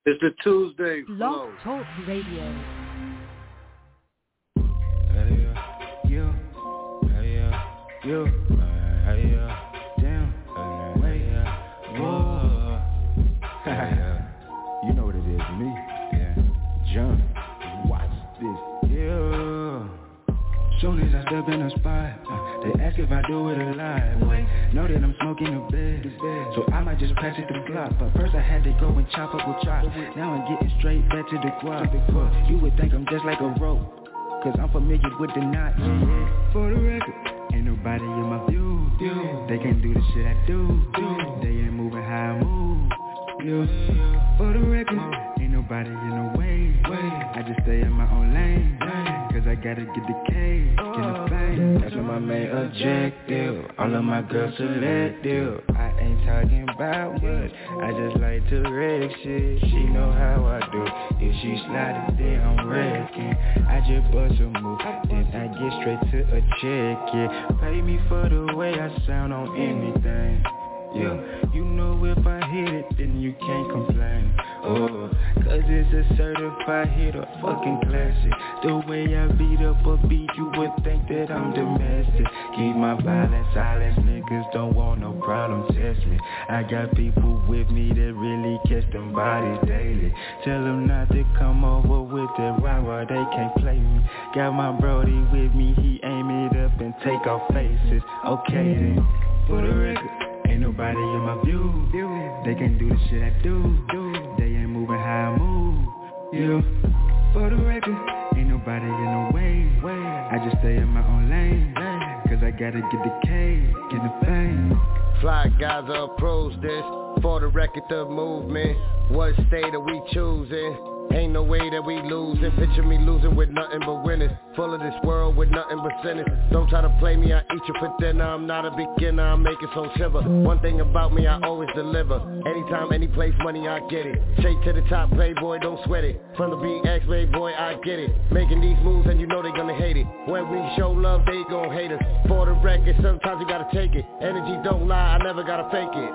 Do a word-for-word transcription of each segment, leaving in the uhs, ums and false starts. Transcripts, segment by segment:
It's the Tuesday Blog Talk Radio. Hey, uh, you, hey, uh, you, uh, hey, uh, damn, uh, hey, uh, whoa. You know what it is, me, yeah, John, watch this, yeah. Soon as I step in the spot, uh, they ask if I do it alive. Wait, know that I'm smoking the bed, so I might just pass it to the Glock. But first I had to go and chop up with chop. Now I'm getting straight back to the guap. You would think I'm just like a rope, cause I'm familiar with the knots. Yeah. For the record, ain't nobody in my view. They can't do the shit I do. They ain't moving how I move. Yeah. For the record, ain't nobody in the way. I just stay in my own lane, cause I gotta get the K, get the fame. That's my main objective. All of my girls selective. I ain't talking about much, I just like to wreck shit. She know how I do. If she slide it, then I'm wrecking. I just bust a move, then I get straight to a check, yeah. Pay me for the way I sound on anything. Yeah, you know if I hit it, then you can't complain. Oh, cause it's a certified hit, a fucking classic. The way I beat up a beat, you would think that I'm domestic. Keep my violence silence, niggas don't want no problem, test me. I got people with me that really catch them bodies daily. Tell them not to come over with that rhyme while they can't play me. Got my brody with me, he aim it up and take off faces. Okay then, for the record, ain't nobody in my view. They can't do the shit I do. They ain't moving how I move. Yeah. For the record, ain't nobody in the way. I just stay in my own lane, cause I gotta get the K, get the fame. Fly guys approach this. For the record, the movement. What state are we choosing? Ain't no way that we losing. Picture me losing with nothing but winners. Full of this world with nothing but sinners. Don't try to play me, I eat you for dinner. I'm not a beginner, I make it so shiver. One thing about me, I always deliver. Anytime, any place, money, I get it. Straight to the top, playboy, don't sweat it. From the B X, boy, I get it. Making these moves and you know they gonna hate it. When we show love, they gon' hate us. For the record, sometimes you gotta take it. Energy don't lie, I never gotta fake it.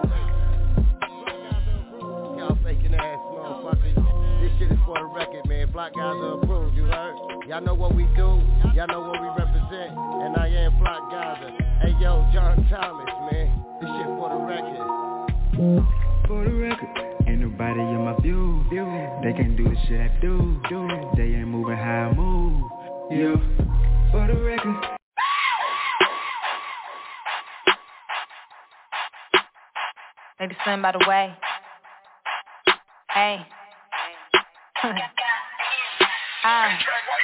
Y'all faking ass motherfuckers. This shit is for the record, man. Block guys are approved, you heard? Y'all know what we do, y'all know what we represent, and I am Block Gaza. Hey yo, John Thomas, man. This shit for the record. For the record, ain't nobody in my view. They can't do the shit I do. They ain't moving how I move. Yeah. For the record. Maybe Slim by the way. Hey. uh.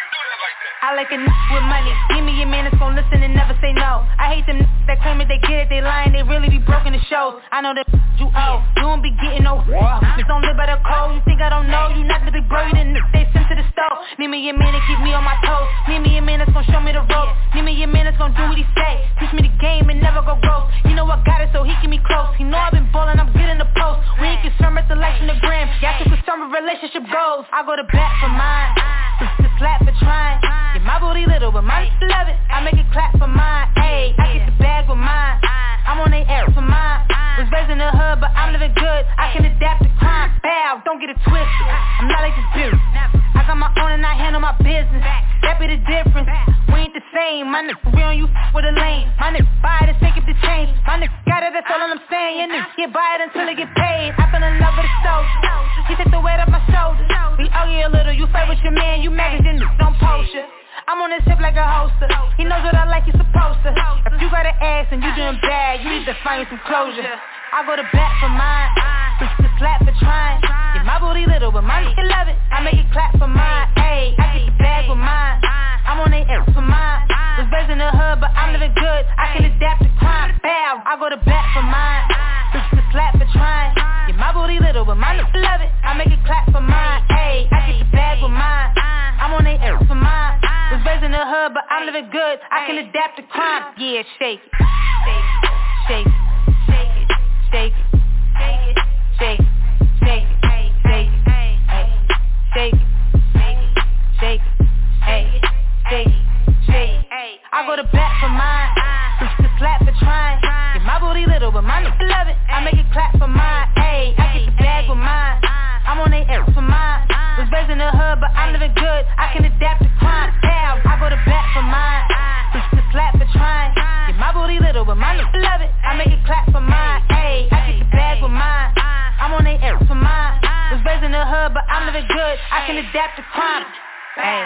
I like a n*** with money. Give me a man that's gon' listen and never say no. I hate them n*** that claim that they get it, they lying, they really be broken the shows. I know that you owe. You don't be getting no. Just don't live by the code. You think I don't know? You not the big bro, you didn't stay sent to the stove. Need me a man to keep me on my toes. Need me a man that's gon' show me the ropes. Need me a man that's gon' do what he say. Teach me the game and never go ghost. You know I got it so he keep me close. He know I've been ballin', I'm getting the post. We ain't concerned with the likes and the gram. Y'all too concerned with relationship goals. I go to bat for mine. To slap for trying. Yeah, my booty little, but mine love it. I make it clap for mine. Ayy, I get the bag with mine. I'm on the air for mine. Was raised in the hood, but I'm living good. I can adapt to crime. Bow, don't get it twisted. I'm not like this dude. I got my own and I handle my business. That be the difference. We ain't the same. My nigga, we don't you f with a lane. My nigga, buy it and take it to change. My nigga got it, that's all I'm saying. Your nigga get buy it until it get paid. I fell in love with the soul. He take the weight off my shoulders. We argue a little, you fight with your man. You magazine, don't post ya. I'm on this hip like a holster. He knows what I like, he's supposed to. If you got an ass and you doing bad, you need to find some closure. I go to bat for mine. To slap for trying. Yeah, my booty little, but my nigga love it. I make it clap for mine. Ayy, I get the bag with mine. I'm on the air for mine. Was raised in the hood, but I'm living good. I can adapt to crime. Bow, I go to bat for mine. To slap for trying. Yeah, my booty little, but my nigga love it. I make it clap for mine. Ayy, I get the bag with mine. I'm on the air for mine. Was raised in the hood, but I'm living good. I can adapt to crime. Yeah, shake it. Shake it. Shake it. Shake it. Shake it. Shake it. Shake it. Shake it. Shake it. Shake it. Shake it. Hey. Shake it. Shake it. I go to bat for mine. To slap for trying. Yeah, my booty little, but my nigga love it. I make it clap for mine. Ayy, I get the bag with mine. I'm on the air for mine. in the hood, but I'm living good. I can adapt to crime. Damn, I go to bat for mine. Bitch to slap for trying. Get my booty little, but my nigga love it. I make it clap for mine. Ayy, I get the bag with mine. I'm on they air for mine. Was raised in the hood, but I'm living good. I can adapt to crime. Ayy.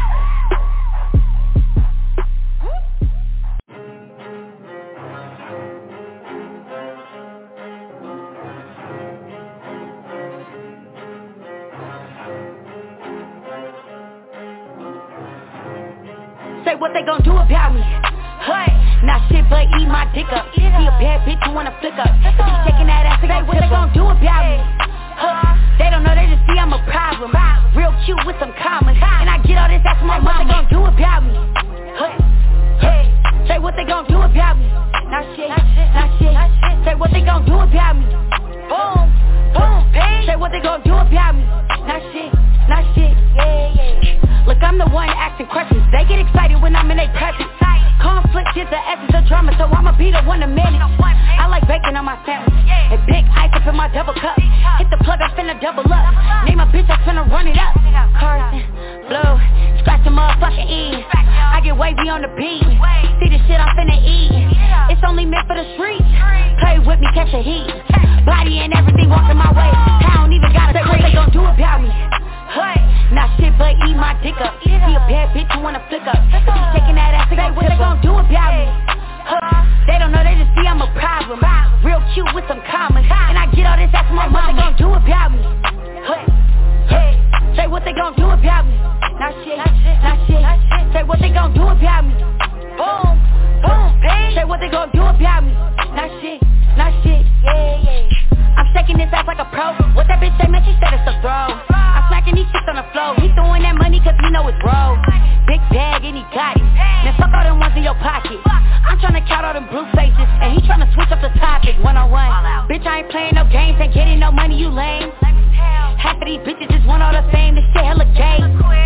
Say what they gon' do about me. Hey, not shit but eat my dick up. See a bad bitch you wanna flick up. Be shaking that ass, say what they gon' do about me. Huh? They don't know, they just see I'm a problem. Real cute with some commas, and I get all this ass from my mama. What they gon' do about me? Hey, hey, say what they gon' do about me. Not shit, not shit. Say what they gon' do about me. Boom, boom, say what they gon' do about me. Not shit, not shit. Yeah, yeah. Look, I'm the one asking questions. They get excited when I'm in their presence. Conflict is the essence of drama, so I'ma be the one to manage. I like bacon on my sandwich and big ice up in my double cup. Hit the plug, I finna double up. Name a bitch, I finna run it up. Carson, Blue, scratch the motherfucking E. I get wavy on the beat. See the shit I'm finna eat. It's only meant for the streets. Play with me, catch a heat. Body and everything walking my way. I don't even gotta say what they gon' do about me. Hey, not shit but eat my dick up. See a bad bitch you wanna flick up. Be shaking that ass, say what they gon' do about me. Huh? They don't know, they just see I'm a problem. Real cute with some commas, and I get all this ass from my mama. What they gon' do about me? Hey, hey, say what they gon' do about me. Not shit, not shit. Say what they gon' do about me. Boom, boom, say what they gon' do about me. Not shit, not shit. Yeah, yeah. I'm shaking this ass like a pro. What that bitch say, man, she said it's a throw. I'm smacking these shits on the floor. He throwing that money cause he know it's bro. Big bag and he got it. Man, fuck all them ones in your pocket. I'm tryna count all them blue faces, and he tryna switch up the topic. One on one. Bitch, I ain't playing no games, ain't getting no money, you lame. Half of these bitches just want all the fame, this shit hella gay.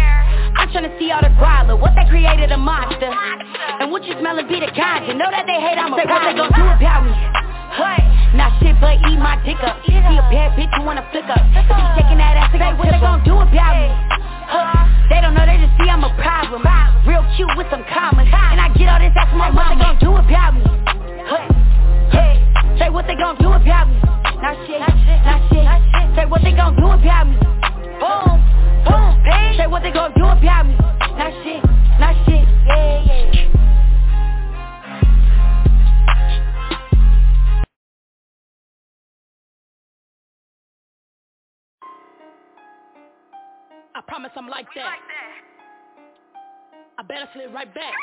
I'm tryna see all the growler, what they created a monster. And what you smellin' be the ganja. Know that they hate, I'm a say what they gon' do about me. Hey, not shit but eat my dick up. See a bad bitch you wanna flick up. Be shaking that ass, say what they gon' do about me. Huh? They don't know, they just see I'm a problem. Real cute with some commas, and I get all this ass from my mama. What they gon' do about me? Hey, hey, say what they gon' do about me. Not shit, not shit. Say what they gon' do about me. Boom, boom, say what they gon' do about me. Not shit, not shit. Yeah, yeah. I promise I'm like that. I better slip right back.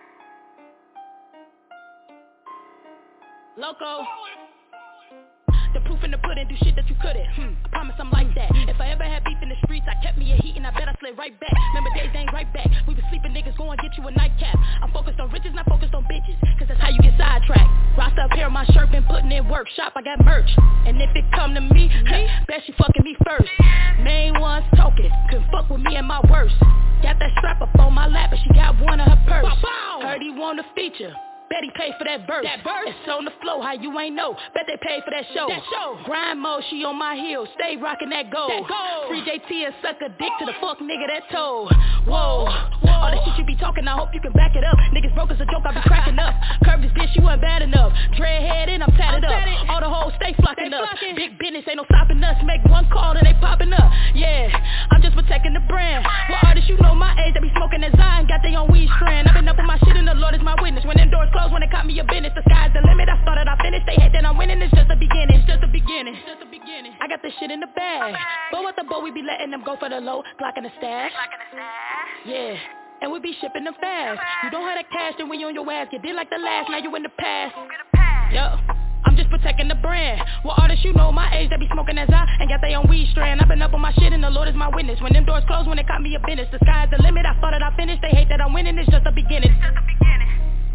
Loco. The proof in the pudding, do shit that you couldn't. Hmm, I promise I'm like that. If I ever had beef in the streets, I kept me a heat and I bet I slid right back. Remember days ain't right back. We was sleeping niggas, go and get you a nightcap. I'm focused on riches, not focused on bitches, cause that's how you get sidetracked. Roster up here on my shirt, been putting in work. Shop, I got merch. And if it come to me, huh, bet she fucking me first. Main ones talking, couldn't fuck with me and my worst. Got that strap up on my lap, and she got one of her purse. Heard he want a feature. Bet he paid for that verse. That verse. It's on the flow, how you ain't know. Bet they paid for that show. That show. Grind mode, she on my heels. Stay rocking that gold. That gold. Free J T and suck a dick to the fuck nigga that told. Whoa. Whoa. All that shit you be talking, I hope you can back it up. Niggas broke as a joke, I be cracking up. Curve this bitch, you wasn't bad enough. Dreadhead and I'm tatted up. All the hoes stay flocking up. Big business, ain't no stopping us. Make one call and they popping up. Yeah, I'm just protecting the brand. What artists you know my age, they be smoking that Zion, got their own weed strand. I've been up on my shit and the Lord is my witness. When them doors close, when they caught me a business, the sky's the limit. I started, I finished. They hate that I'm winning. It's just the beginning. It's just the beginning. It's just the beginning. I got this shit in the bag. But with the boy, we be letting them go for the low, clocking the stash. Yeah. And we be shipping them fast. You don't have that cash, then when you on your ass, you did like the last. Now you in the past. Yup. I'm just protecting the brand. What artists you know my age, they be smoking that Zion and got their own weed strand. I've been up on my shit and the Lord is my witness. When them doors close, when they caught me a business, the sky's the limit. I started, I finished. They hate that I'm winning. It's just the beginning. It's just the beginning.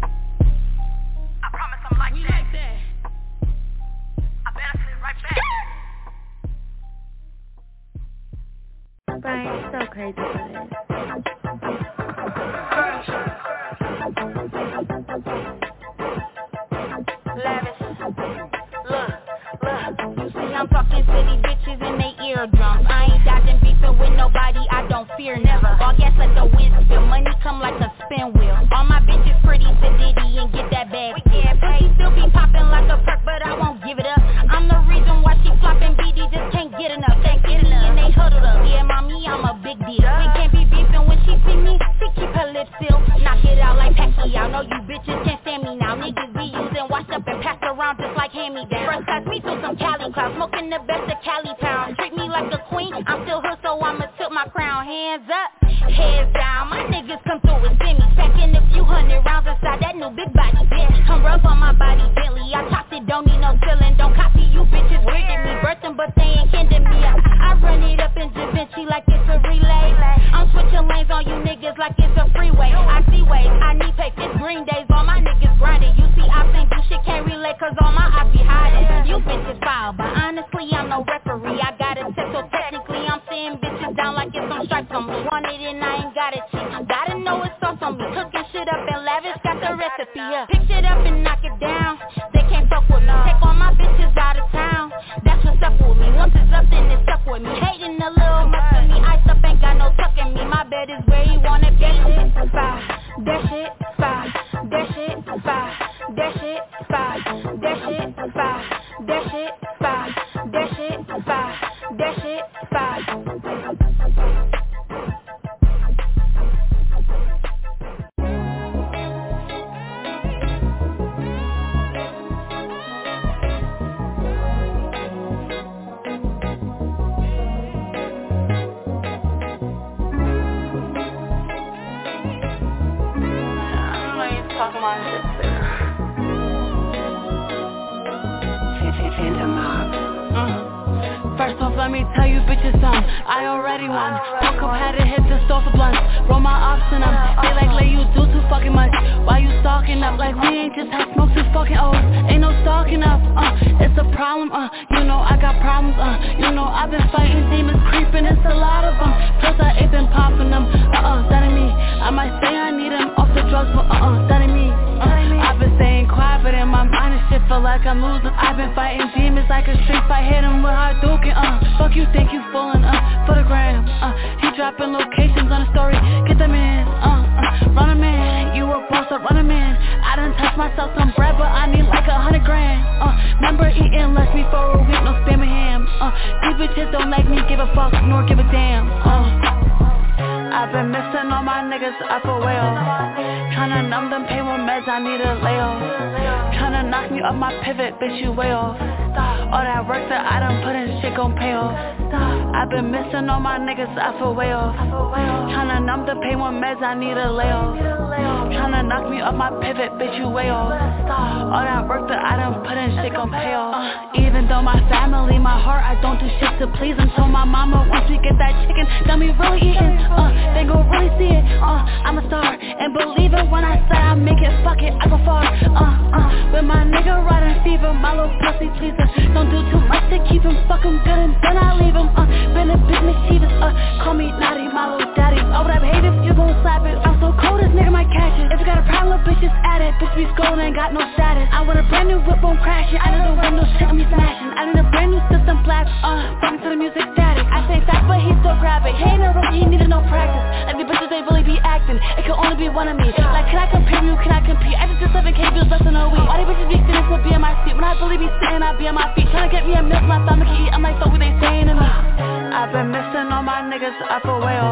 I promise I'm like we that. Like that. I better slip right back. Brian, you're so crazy for this. Lavish. Look, look. You see I'm talking to these bitches and they eardrums. I ain't dodging beefing with nobody, I don't fear never. All gas let the wind spill, money come like a spin wheel. All my bitches pretty to Diddy and get that bag. Pussy still be popping like a perk, but I won't give it up. I'm the reason why she flopping, B D just can't get enough. Can't get enough, and they huddled up. Yeah, mommy, I'm a big deal. We can't be beefing when she see me, she keep her lips sealed. Knock it out like Pacquiao, know you bitches can't stand me now. Niggas be using, washed up and passed around just like hand-me-down. First class, me through some Cali clouds, smoking the best of Cali pounds. Treat me like a queen, I'm still hood, so I'ma tilt my crown. Hands up, heads down, my niggas come through with semis. Packing a few hundred rounds inside that new big body bitch. Come rub on my body gently, I chopped it, don't need no ceiling. Don't copy you bitches, weirded me, birthed them, but they ain't kin to me. I, I run it up in Da Vinci like it's a relay. I'm switching lanes on you niggas like it's a freeway. I see ways, I need pay, it's green days, all my niggas grinding. You see I think you shit can't relate, cause all my ops be hiding. You bitches foul, but honestly I'm no referee. I got a tip, so technically I'm sitting bitches down like it's some stripes on me. Want it and I ain't got it cheap. Gotta know it's sauce on me. Cooking shit up and lavish, got the recipe up. Pick shit up and knock it down. They can't fuck with me. Take all my bitches out of town. That's what's up with me. Once it's up, then it's up with me. Hating a little much to me. Ice up ain't got no tuck in me. My bed is where you wanna be. Fire, that shit, fire, that shit, fire, that shit, fire, that shit, fire, that shit, fire, that shit, fire, that shit, fire. Talking about shit. First off, let me tell you bitches something. I already won. Woke up, had to hit the store for blunts. Roll my ops in them. They like, lay you do too fucking much. Why you stalking up? Like we ain't just had smoke since fucking O's. Ain't no stalking up. Uh, it's a problem. Uh, you know I got problems. Uh, you know I've been fighting demons creeping. It's a lot of them. Plus I ain't been popping them. Uh-uh, that ain't me. I might say I need them off the drugs, but uh-uh, that ain't me. Uh, I've been staying quiet, but in my mind and shit feel like I'm losing. I've been fighting demons like a street fight. Hit them with hard duking. Uh, fuck you think you fooling, uh, for the gram. Uh, he dropping locations on the story. Get them in, uh, uh, run them in. You a boss, up, run them in. I done touched myself some bread, but I need like a hundred grand. Uh, remember eating less me for a week, no spamming ham. Uh, these bitches don't like me, give a fuck, nor give a damn. Uh. I've been missing all my niggas up a whale. Tryna numb them pain with meds, I need a layoff. Tryna knock me off my pivot, bitch you way off. All that work that I done put in, shit gon' pay off. I've been missing all my niggas, I feel way off. Tryna numb the pain with meds, I need a layoff. Tryna knock me off my pivot, bitch you way off. All that work that I done put in, shit gon' pay off. uh, Even though my family, my heart, I don't do shit to please them. So my mama, once we get that chicken, got me really eating. Uh, they gon' really see it, uh, I'm a star. And believe it when I say I make it, fuck it, I go far. Uh, uh, with my nigga riding fever, my little pussy pleaser. Don't do too much to keep him, fuck him good and then I leave him. Uh, been a big mischievous, uh, call me naughty, my little daddy. I would have hated if you gon' slap it. I'm so cold, this nigga might catch it. If you got a problem, bitch, just add it. Bitch be scolding, ain't got no status. I want a brand new whip, won't crash it. I need a window, shit, me smashing. I need a brand new system blast, uh, fucking to the music static. I say fast, but he still grab it. He ain't a rookie, he needed no practice. Like the bitches, they really be acting. It can only be one of me. Like, can I compare you? Can I compete? I just did seven K bills less than a week. Why these bitches be sitting to be in my seat? When I really be sitting, I be on my feet. Tryna get me a milk, my stomach can eat. I'm like, so what they saying to me? I've been missing all my niggas up a whale.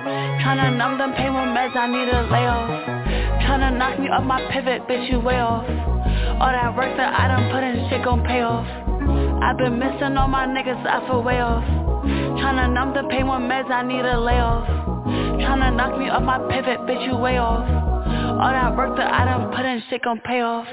Tryna numb them pain with meds, I need a layoff. Tryna knock me off my pivot, bitch you way off. All that work that I done put in, shit gon' pay off. I've been missing all my niggas, I feel way off. Tryna numb the pain with meds, I need a layoff. Tryna knock me off my pivot, bitch you way off. All that work that I done put in, shit gon' pay off.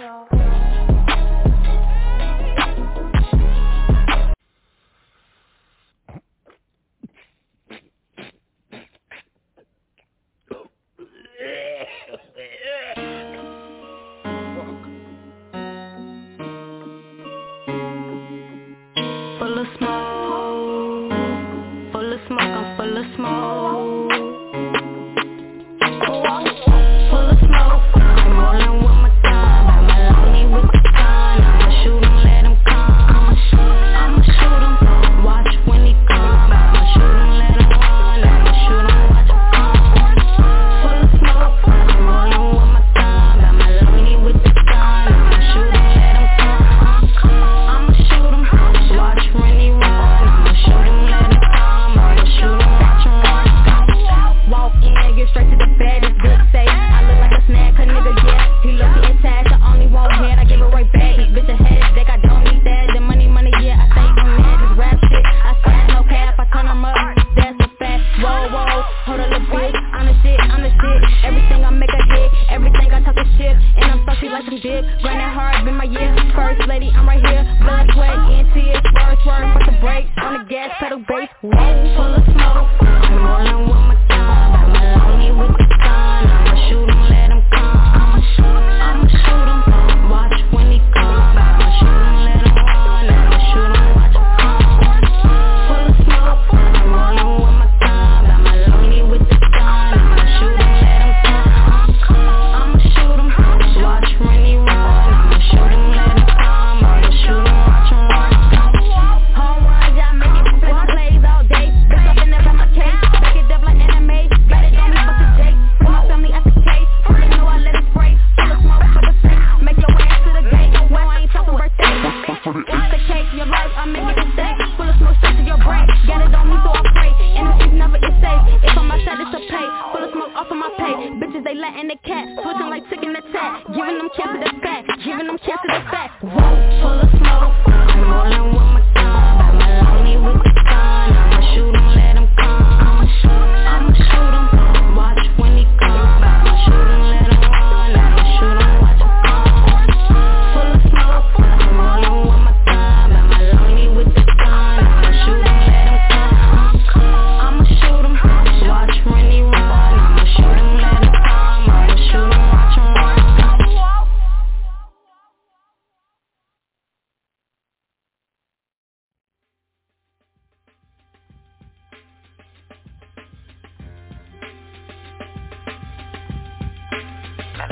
Full of smoke, full of smoke, I'm full of smoke. Full of smoke, I'm rolling with my thumb. I'm lonely with the sun. I'ma shoot him, let him come. I'ma shoot, I'ma shoot him, watch when he come. I'ma shoot him, let him run.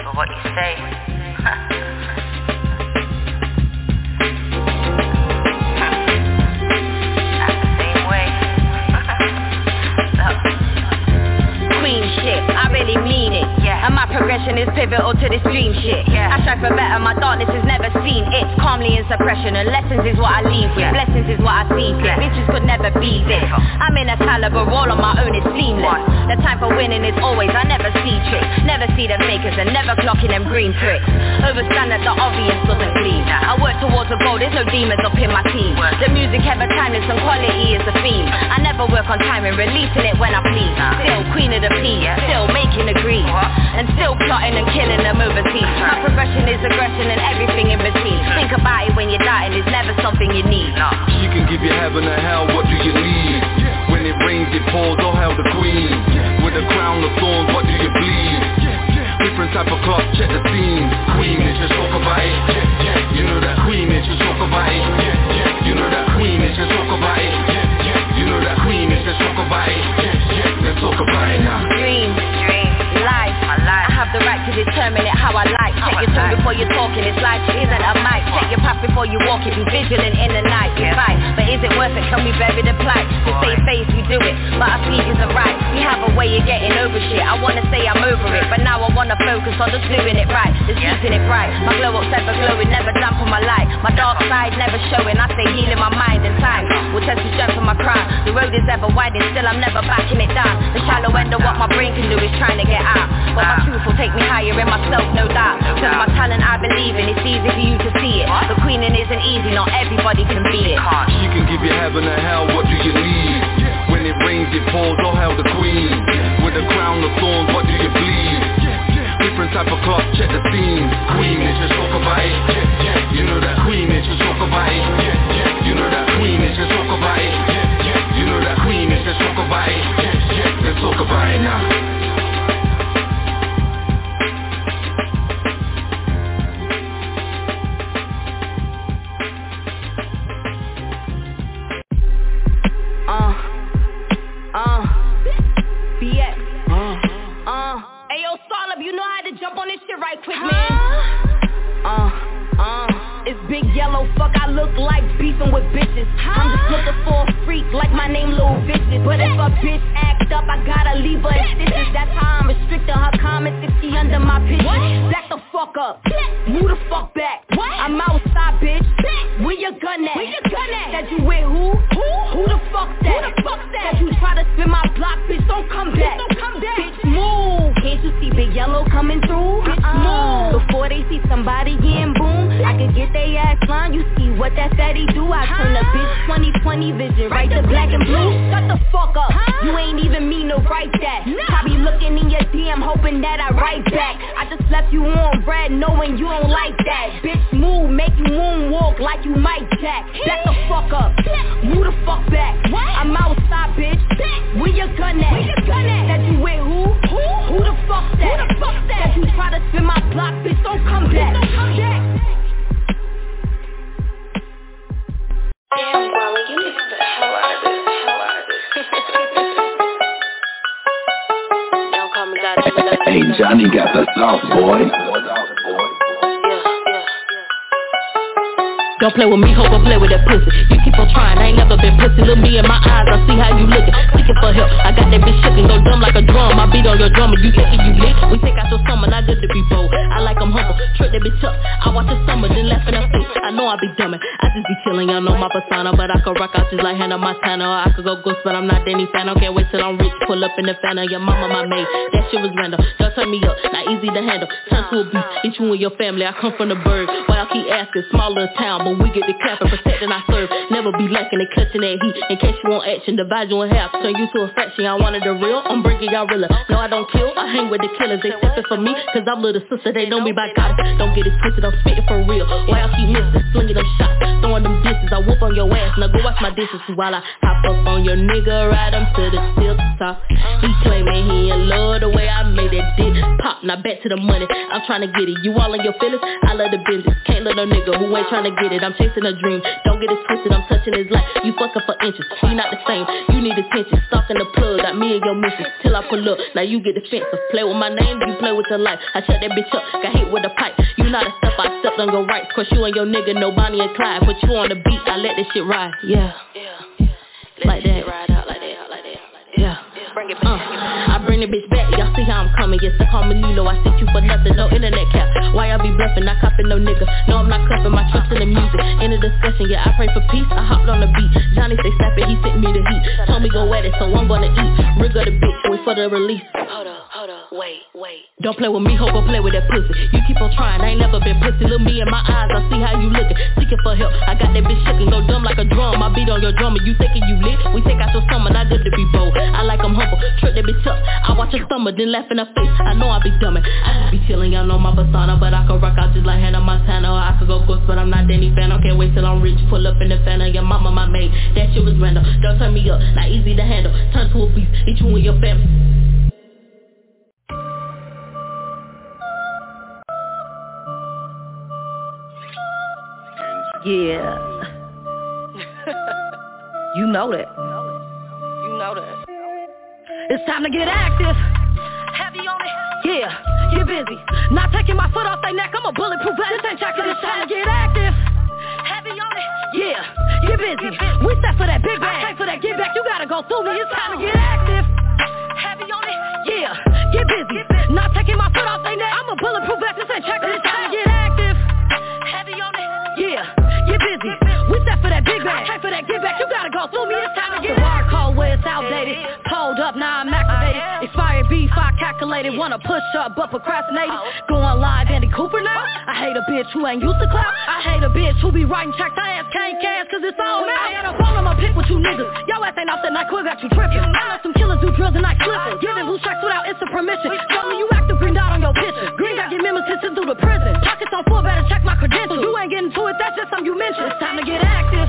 Remember what you say. I really mean it, yeah. And my progression is pivotal to this dream shit, yeah. I strive for better, my darkness has never seen it. Calmly in suppression, and lessons is what I leave with, yeah. Blessings is what I see fit, yeah. Bitches could never be this. I'm in a caliber, all on my own is seamless. What? The time for winning is always, I never see tricks. Never see them fakers and never clocking them green tricks. Overstand that the obvious doesn't gleam. I work towards a goal, there's no demons up in my team. The music ever timeless and quality is the theme. I never work on time and releasing it when I please. Still queen of the peace, still making a green, and still plotting and killing them overseas. My progression is aggression and everything in between. Think about it when you're dying, it's never something you need. She can give you heaven or hell, what do you need? When it rains it pours, oh hell the queen. With a crown of thorns, what do you bleed? Different type of cloth, check the scene. Queen is just talk about it. You know that queen is just talk about it. You know that queen is just talk about it. You know that queen is just talk about it. Let's talk about it now. Dream, dream, life, my life. I have the right to determine it how I like. Check your tone before you're talking, it's life isn't a mic. Check your path before you walk it, be vigilant in the night. We fight, but is it worth it? Can we bury the plight? To save face, we do it, but our speech isn't right. We have a way of getting over shit. I wanna say I'm over it, but now I wanna focus on just doing it right, just using it right. My glow up's ever glowing, never damp on my light. My dark side never showing, I say healing my mind and time will test the strength of my crown. The road is ever winding, still I'm never backing it down. The shallow end of what my brain can do is trying to get out, but my truth will take me higher in myself, no doubt. Cause my talent I believe in, it's easy for you to see it. The queening isn't easy, not everybody can be it. She can give you heaven or hell, what do you need? When it rains it pours, oh hell the queen. With a crown of thorns, what do you bleed? Different type of cloth, check the scene. Queen is just talk about it. You know that queen is just talk about it. You know that queen is just talk about it. You know that queen is just talk about it. Let's talk about it now. Right quick, man. Uh, uh, it's Big Yellow, fuck, I look like beefing with bitches. I'm just looking for a freak, like my name Lil Vicious. But if a bitch act up, I gotta leave her in stitches. That's how I'm restricting her comments if she under my pitches. Back the fuck up, move the fuck back. I'm outside, bitch. Where your gun at? Where your gun at? That you with who? Who? Who the fuck's that? Who the fuck's that? That you try to spin my block, bitch, don't come back. Don't come back. Bitch, move. Can't you see Big Yellow coming through? Bitch, uh-uh. Move. Before they see somebody getting boom, I could get they ass line. You see what that fatty do? I turn the bitch twenty twenty vision right to black and blue. Shut the fuck up. You ain't even mean to write that. Probably looking in your D M hoping that I write back. I just left you on red knowing you don't like that. Bitch, move, make you moonwalk like you Mike Jack. Back the fuck up. Move the fuck back. I'm outside, bitch. Where your gun at? Where your gun at? That you with who? Who? Who the fuck's that? Who the fuck's that? That you try to spin my block, bitch, don't come back. Don't come back. Damn, Wally, you missed the hell out of this. Hell out of this. Don't call me God. Hey, Johnny got the sauce, boy. Don't play with me, hope I play with that pussy. You keep on trying, I ain't never been pussy. Look me in my eyes, I see how you looking. Seeking for help, I got that bitch shaking. Go dumb like a drum, I beat on your drum and you thinking you lit. We take out your summer, not just to be bold. I like I'm humble, trick that bitch up. I watch the summer, then laugh in her face. I know I be dumbing, I just be chilling, y'all know my persona. But I could rock out just like Hannah Montana. Or I could go ghost, but I'm not Danny Phantom. Can't wait till I'm rich, pull up in the Phantom. Your mama my maid, that shit was random. Y'all turn me up, not easy to handle. Turn to a beast, eat you and your family. I come from the bird, why y'all keep asking? Smaller town, but we get the clapping. Protecting I serve, never be lacking, they clutching that heat. In case you want action, divide you in half, turn you to a fraction. I wanted the real, I'm breaking y'all realer. No, I don't kill, I hang with the killers. They stepping for me, cause I'm little sister, they know me by God. Don't get it twisted, I'm spitting for real. Why y'all keep missing, slinging them shots, throwing them disses. I whoop on your ass, now go wash my dishes while I hop up on your nigga, ride him to the tip saw. He claiming he in love the way I made that dick pop. Now back to the money, I'm trying to get it. You all in your feelings, I love the business. Can't let no nigga who ain't trying to get it. I'm chasing a dream, don't get it twisted. I'm touching his life, you fucking for inches. We not the same, you need attention. Stalking the plug, got me and your missus. Till I pull up, now you get defensive. Play with my name, you play with your life. I shut that bitch up, got hit with a pipe. You not a step, I stepped on your rights. Cause you and your nigga, no Bonnie and Clyde. Put you on the beat, I let this shit ride. Yeah, yeah. Like that. Ride out like that, like that. Yeah. Bring it back. Uh, I bring the bitch back, y'all see how I'm coming. Yes, I call me Lilo, I sent you for nothing. No internet cap, why y'all be bluffing? Not copping no nigga, no I'm not cuffing. My trust in the music, in the discussion. Yeah, I pray for peace, I hopped on the beat. Johnny say snapping, he sent me the heat. Told me go at it, so I'm gonna eat. Rig of the bitch, wait for the release. Hold up, hold up, wait, wait. Don't play with me, hope I play with that pussy. You keep on trying, I ain't never been pussy. Look me in my eyes, I see how you looking. Seeking for help, I got that bitch shaking. Go dumb like a drum, I beat on your drum. And you thinking you lit, we take out your summer. Not good to be bold, I like I'm humble. Trick that bitch up, I watch her stomach, then laugh in her face. I know I be dumbing, I just be chilling, y'all know my persona. But I could rock out just like Hannah Montana. Or I could go ghost, but I'm not Danny fan. I can't wait till I'm rich, pull up in the fan of your mama, my maid. That shit was random, don't turn me up, not easy to handle. Turn to a beast, eat you and your family. Yeah. You know that. You know that. It's time to get active. Heavy on it. Yeah, get busy. Not taking my foot off their neck, I'm a bulletproof vest. This ain't chocolate, it's time to get active. Heavy on it. Yeah, get busy. We set for that big bag. I came for that get back, you gotta go through me. It's time to get active. Heavy on it. Yeah, get busy. Not taking my foot off their neck, I'm a bulletproof vest. This ain't chocolate, it's time to get active. Heavy on it. Yeah, get busy. We set for that big bag. I came for that get back, you gotta go through me. It's time to get active. The bar code where it's outdated. Pulled up, now I'm activated. Expired beef, I calculated. Wanna push up, but procrastinated. Going live, Andy Cooper now. I hate a bitch who ain't used to clout. I hate a bitch who be writing checks. I ask can't cash, cause it's all now. I had a phone, I'ma pick with you niggas. Y'all ass ain't off that night, quick got you tripping. I know some killers do drills and night slippers. Giving blue checks without instant permission. Show me you active, green dot on your picture. Green dot get members sitting through the prison. Pockets on full, better check my credentials. You ain't getting to it, that's just something you mentioned. It's time to get active.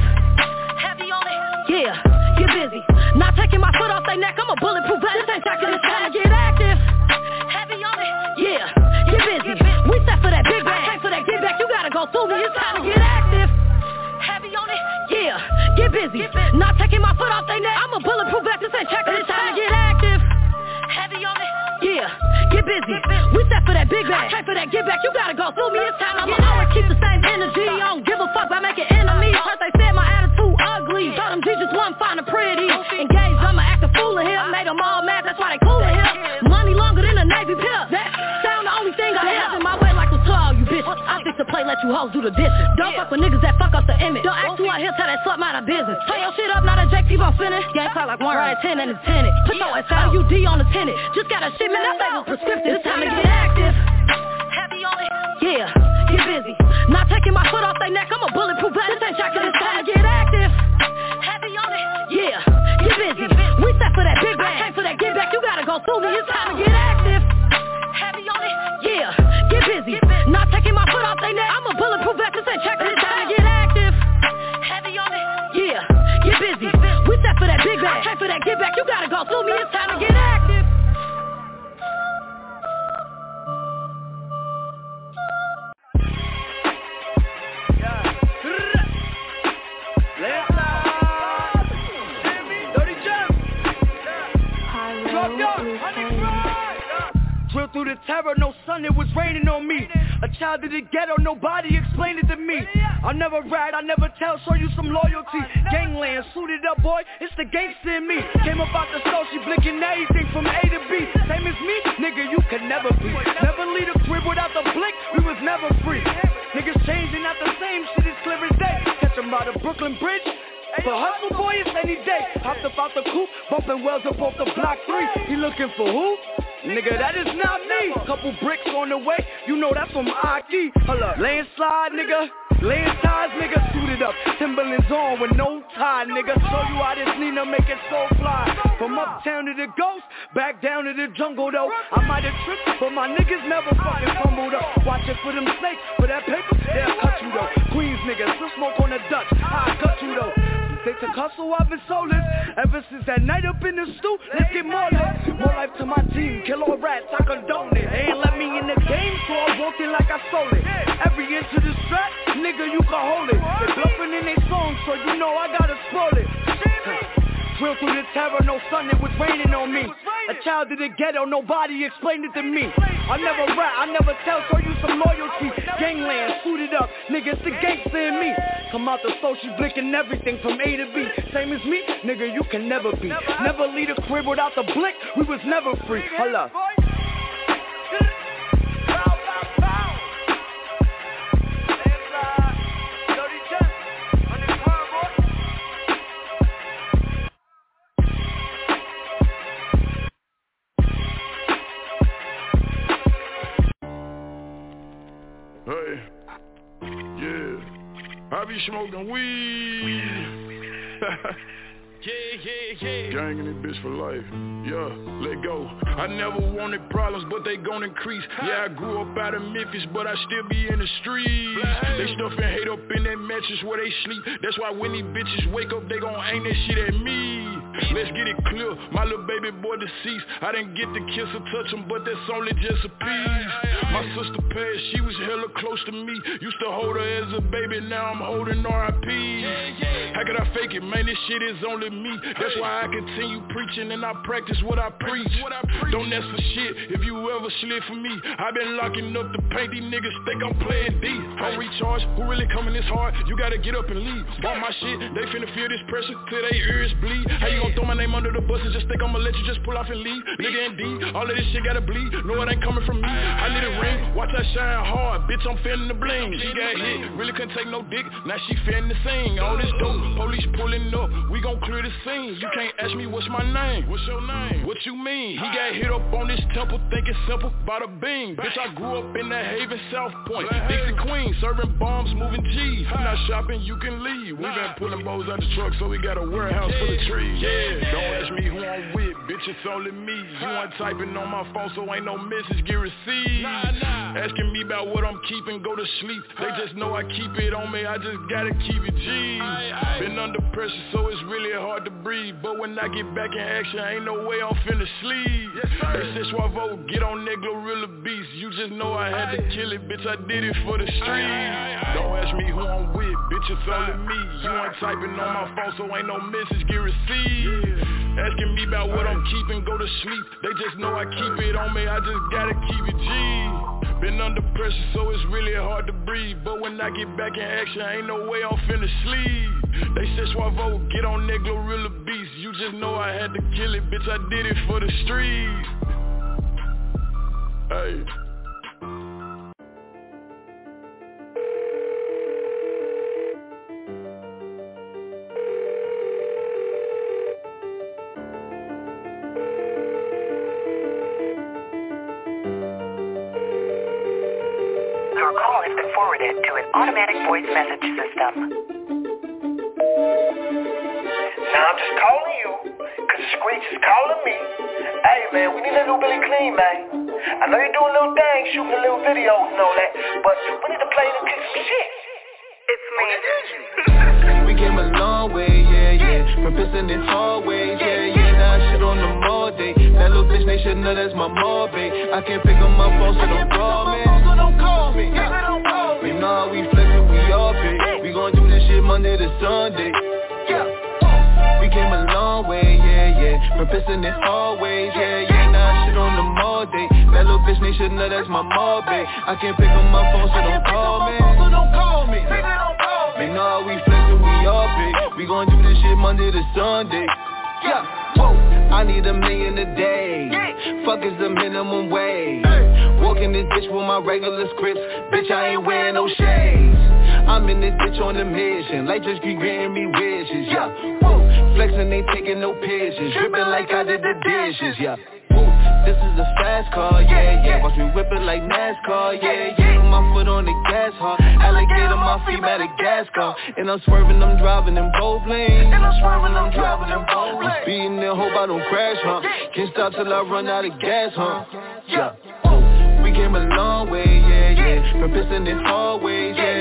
Heavy on it. Yeah, get busy. Not taking my foot off their neck, I'm a bulletproof vest. This ain't chocolate, it's time to get active. Heavy on it. Yeah, get busy. We set for that big bag. I came for that get back, you gotta go through me. It's time to get active. Heavy on it. Yeah, get busy. Not taking my foot off their neck, I'm a bulletproof vest. This ain't chocolate, it's time to get active. Heavy on it. Yeah, get busy. We set for that big bag. I came for that get back, you gotta go through me. It's time to get active. Keep the same energy. I don't give a fuck about making enemies. First they said my attitude ugly. Told them G just wasn't finding pretty. Engaged, I'ma act a fool in here. Made them all mad, that's why they cool in here. Money longer than a Navy pill. That sound the only thing I have in my way like was to all you bitches. I fix the plate, let you hoes do the dishes. Don't fuck with niggas that fuck up the image. Don't act too out here, tell that slut mind of business. Tell your shit up, now that J T won't finish. Gang talk like one right ten and a tenant. Put your S L U D on the tenant. Just got a shipment, that label prescriptive. It's time to get active. Heavy on it. Yeah, get busy. Not taking my foot off their neck, I'm a bulletproof vest. This ain't chocolate, it's time to get active. Heavy on it. Yeah, get busy. We set for that big bag. I came for that get back, you gotta go through me. It's time to get active. Heavy on it. Yeah, get busy. Not taking my foot off their neck, I'm a bulletproof vest. This ain't chocolate, it's time to get active. Heavy on it. Yeah, get busy. We set for that big bag. I came for that get back, you gotta go through me. It's time to get active. Drill through the terror, no sun, it was raining on me. A child of the ghetto, nobody explained it to me. I never ride, I never tell, show you some loyalty. Gangland, suited up boy, it's the gangster in me. Came up out the stove, she blinking everything from A to B. Same as me, nigga, you could never be. Never leave a crib without the blink, we was never free. Niggas changing, not the same, shit is clear as day. Catch them by the Brooklyn Bridge. For hustle boy, it's any day. Hopped up out the coupe, bumping wells up off the block three. He looking for who? Nigga, that is not me. Couple bricks on the way, you know that's from Aki. Hold up, landslide, nigga. Land ties, nigga, suited up. Timberlands on with no tie, nigga. Show you how this Nina make it so fly. From uptown to the ghost, back down to the jungle though. I might have tripped, but my niggas never fucking fumbled up. Watching for them snakes, for that paper, they'll cut you though. Queens niggas, still smoke on the Dutch, I cut you though. they took hustle, I've been soulless. Ever since that night up in the stew, let's get more lit. More life to my team, kill all rats, I condone it. They ain't let me in the game, so I walked in like I stole it. Every inch of the strap, nigga, you can hold it. They bluffing in their songs, so you know I gotta spoil it. Real through the terror, no sun, it was raining on me. A child of the ghetto, nobody explained it to me. I never rap, I never tell, show you some loyalty. Gangland, suited up, nigga, it's the gangster in me. Come out the store, she blinking everything from A to B. Same as me, nigga, you can never be. Never leave the crib without the blick, we was never free. Hold up. Hey, yeah, I be smoking weed. Yeah, yeah, yeah. Gang in this bitch for life. Yeah, let go. I never wanted problems, but they gon' increase. Yeah, I grew up out of Memphis, but I still be in the streets. They stuffin' hate up in that mattress where they sleep. That's why when these bitches wake up, they gon' aim that shit at me. Let's get it clear, my little baby boy deceased. I didn't get to kiss or touch him, but that's only just a piece. My sister passed, she was hella close to me. Used to hold her as a baby, now I'm holding R I P. How could I fake it, man, this shit is only me. That's why I continue preaching and I practice what I preach. Don't ask for shit if you ever slid for me. I been locking up the paint, these niggas think I'm playing D. Don't recharge, who really coming this hard? You gotta get up and leave. Bought my shit, they finna feel this pressure till they ears bleed. How you gon' throw my name under the bus and just think I'ma let you just pull off and leave? Nigga and D, all of this shit gotta bleed. No, it ain't coming from me. I need a ring, watch I shine hard. Bitch, I'm feeling the bling. She got hit, really couldn't take no dick. Now she feeling the sing. All this dope, police pulling up. We gon' clear the scene. You can't ask me what's my name. What's your name? What you mean? He got hit up on this temple, thinking simple, bada bing. Bitch, I grew up in that Haven, South Point, Dixie Queen, serving bombs, moving G's. I'm not shopping, you can leave. We been pulling bows out the truck, so we got a warehouse full of trees. Yeah, don't ask me who I'm with, bitch, it's only me. You ain't typing on my phone, so ain't no message get received. Asking me about what I'm keeping, go to sleep. They just know I keep it on me, I just gotta keep it G. Been under pressure, so it's really hard to breathe. But when I get back in action, ain't no way I'm finna sleep. They said Suavo, get on that Glorilla beast. You just know I had to kill it, bitch, I did it for the streets. Don't ask me who I'm with, bitch, it's only me. You ain't typing on my phone, so ain't no message get received. Asking me about what I'm keeping, go to sleep. They just know I keep it on me, I just gotta keep it G. Been under pressure, so it's really hard to breathe. But when I get back in action, ain't no way I'm finna sleep. They said Suavo, get on that Glorilla beast. You just know I had to kill it, bitch, I did it for the streets. Hey. Your call has been forwarded to an automatic voice message system. Now I'm just calling you, cause Screech is calling me. Hey man, we need a new Billy Clean, man. I know you're doing little things, shooting the little videos and all that, but we need to play and kick some shit. It's me. We came a long way, yeah, yeah. From pissing in hallways, yeah, yeah. Now shit on them all day. That little bitch, they should know that's my mom, babe. I can't pick up my phone, so don't call me. So don't call me. You know how we flexin', we all big. We gon' do this shit Monday to Sunday. We came a long way, yeah, yeah. From pissing in hallways, yeah, yeah. Now shit on them all day. That little bitch, they should know that's my mom, babe. I can't pick up my phone, so don't call me. So don't call me. You know how we flexin', we all big. We gon' do this shit Monday to Sunday. Yeah, whoa, I need a million a day. Fuck is the minimum wage. Walking this bitch with my regular scripts. Bitch, I ain't wearing no shades. I'm in this bitch on a mission. Like just keep granting me wishes, yeah. Whoa, flexing, ain't taking no pictures. Dripping like I did the dishes, yeah. Whoa, this is a fast car, yeah, yeah. Watch me whip it like NASCAR, yeah, yeah. Put my foot on the gas hard. Alligator, my feet Madagascar. And I'm swerving, I'm driving in both lanes. And I'm swerving, I'm driving in both lanes. I'm speeding and hope I don't crash, huh? Can't stop till I run out of gas, huh? Yeah. We came a long way, yeah, yeah. From pissing in hallways, yeah, yeah. Now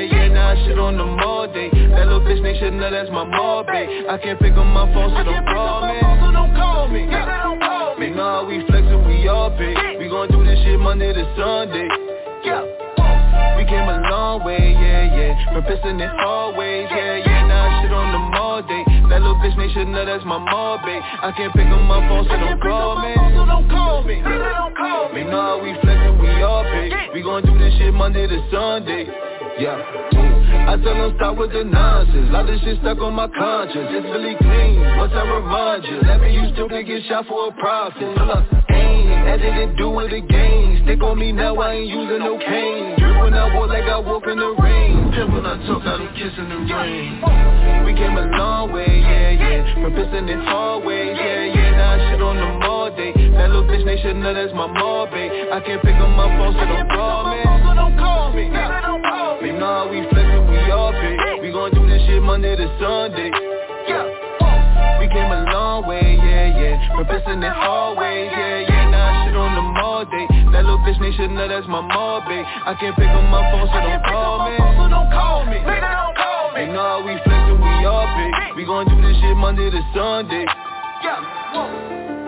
nah, shit on them all day. That little bitch named shit, nah, that's my mom, babe. I can't pick up my phone, so don't call me. So don't call me. Me, nah, we flexin', we all pay. We gon' do this shit Monday to Sunday. Yeah. We came a long way, yeah, yeah. From pissing in hallways, yeah, yeah. Nah, shit on them all day. That little bitch named shit, nah, that's my mom, babe. I can't pick up my phone, so don't call me. So don't call me. Me, nah, we flexin', we all pay. We gon' do this shit Monday to Sunday. Yeah, I tell them stop with the nonsense. Lot of shit stuck on my conscience. It's really clean, must I remind you? Let me used to get shot for a profit. Pull up, aim, that didn't do it again. Stick on me now, I ain't using no cane. Drip when I walk like I walk in the rain. Pimp when I talk, I don't kiss in the rain. We came a long way, yeah, yeah. From pissing in hallways, yeah, yeah. Now shit on them all day. That little bitch named shit, nah, that's my mom, babe. I can't pick up my phone, so don't call me. So don't call me. Me, nah, we flexin', we all pay. We gon' do this shit Monday to Sunday. Yeah. We came a long way, yeah, yeah. From pissing in hallways, yeah, yeah. Nah, shit on them all day. That little bitch named shit, nah, that's my mom, babe. I can't pick up my phone, so don't call me. So don't call me. Me, nah, we flexin', we all pay. We gon' do this shit Monday to Sunday. Yeah.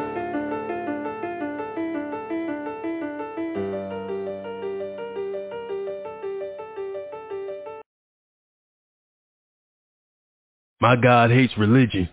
My God hates religion,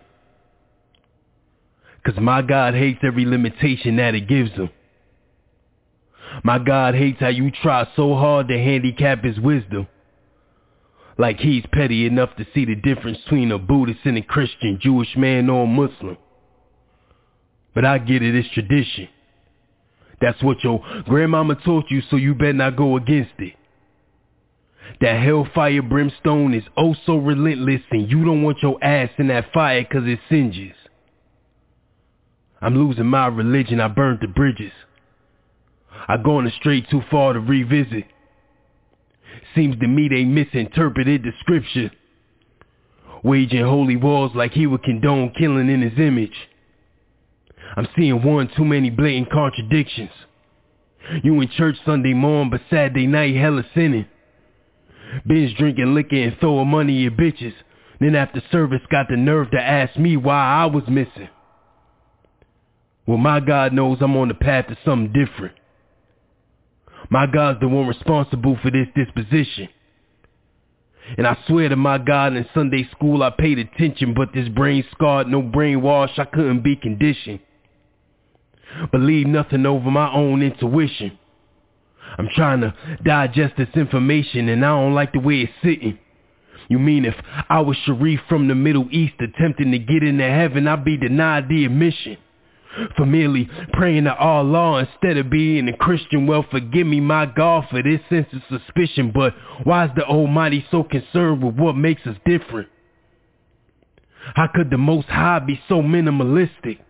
cause my God hates every limitation that it gives him. My God hates how you try so hard to handicap his wisdom, like he's petty enough to see the difference between a Buddhist and a Christian, Jewish man or a Muslim. But I get it, it's tradition. That's what your grandmama taught you, so you better not go against it. That hellfire brimstone is oh so relentless, and you don't want your ass in that fire cause it singes. I'm losing my religion, I burned the bridges. I gone astray too far to revisit. Seems to me they misinterpreted the scripture, waging holy wars like he would condone killing in his image. I'm seeing one too many blatant contradictions. You in church Sunday morning, but Saturday night hella sinning. Binge drinking liquor and throwing money at bitches. Then after service got the nerve to ask me why I was missing. Well, my God knows I'm on the path to something different. My God's the one responsible for this disposition. And I swear to my God, in Sunday school I paid attention, but this brain scarred, no brainwash, I couldn't be conditioned. Believe nothing over my own intuition. I'm trying to digest this information and I don't like the way it's sitting. You mean if I was Sharif from the Middle East attempting to get into heaven, I'd be denied the admission for merely praying to Allah instead of being a Christian? Well, forgive me, my God, for this sense of suspicion, but why is the Almighty so concerned with what makes us different? How could the Most High be so minimalistic?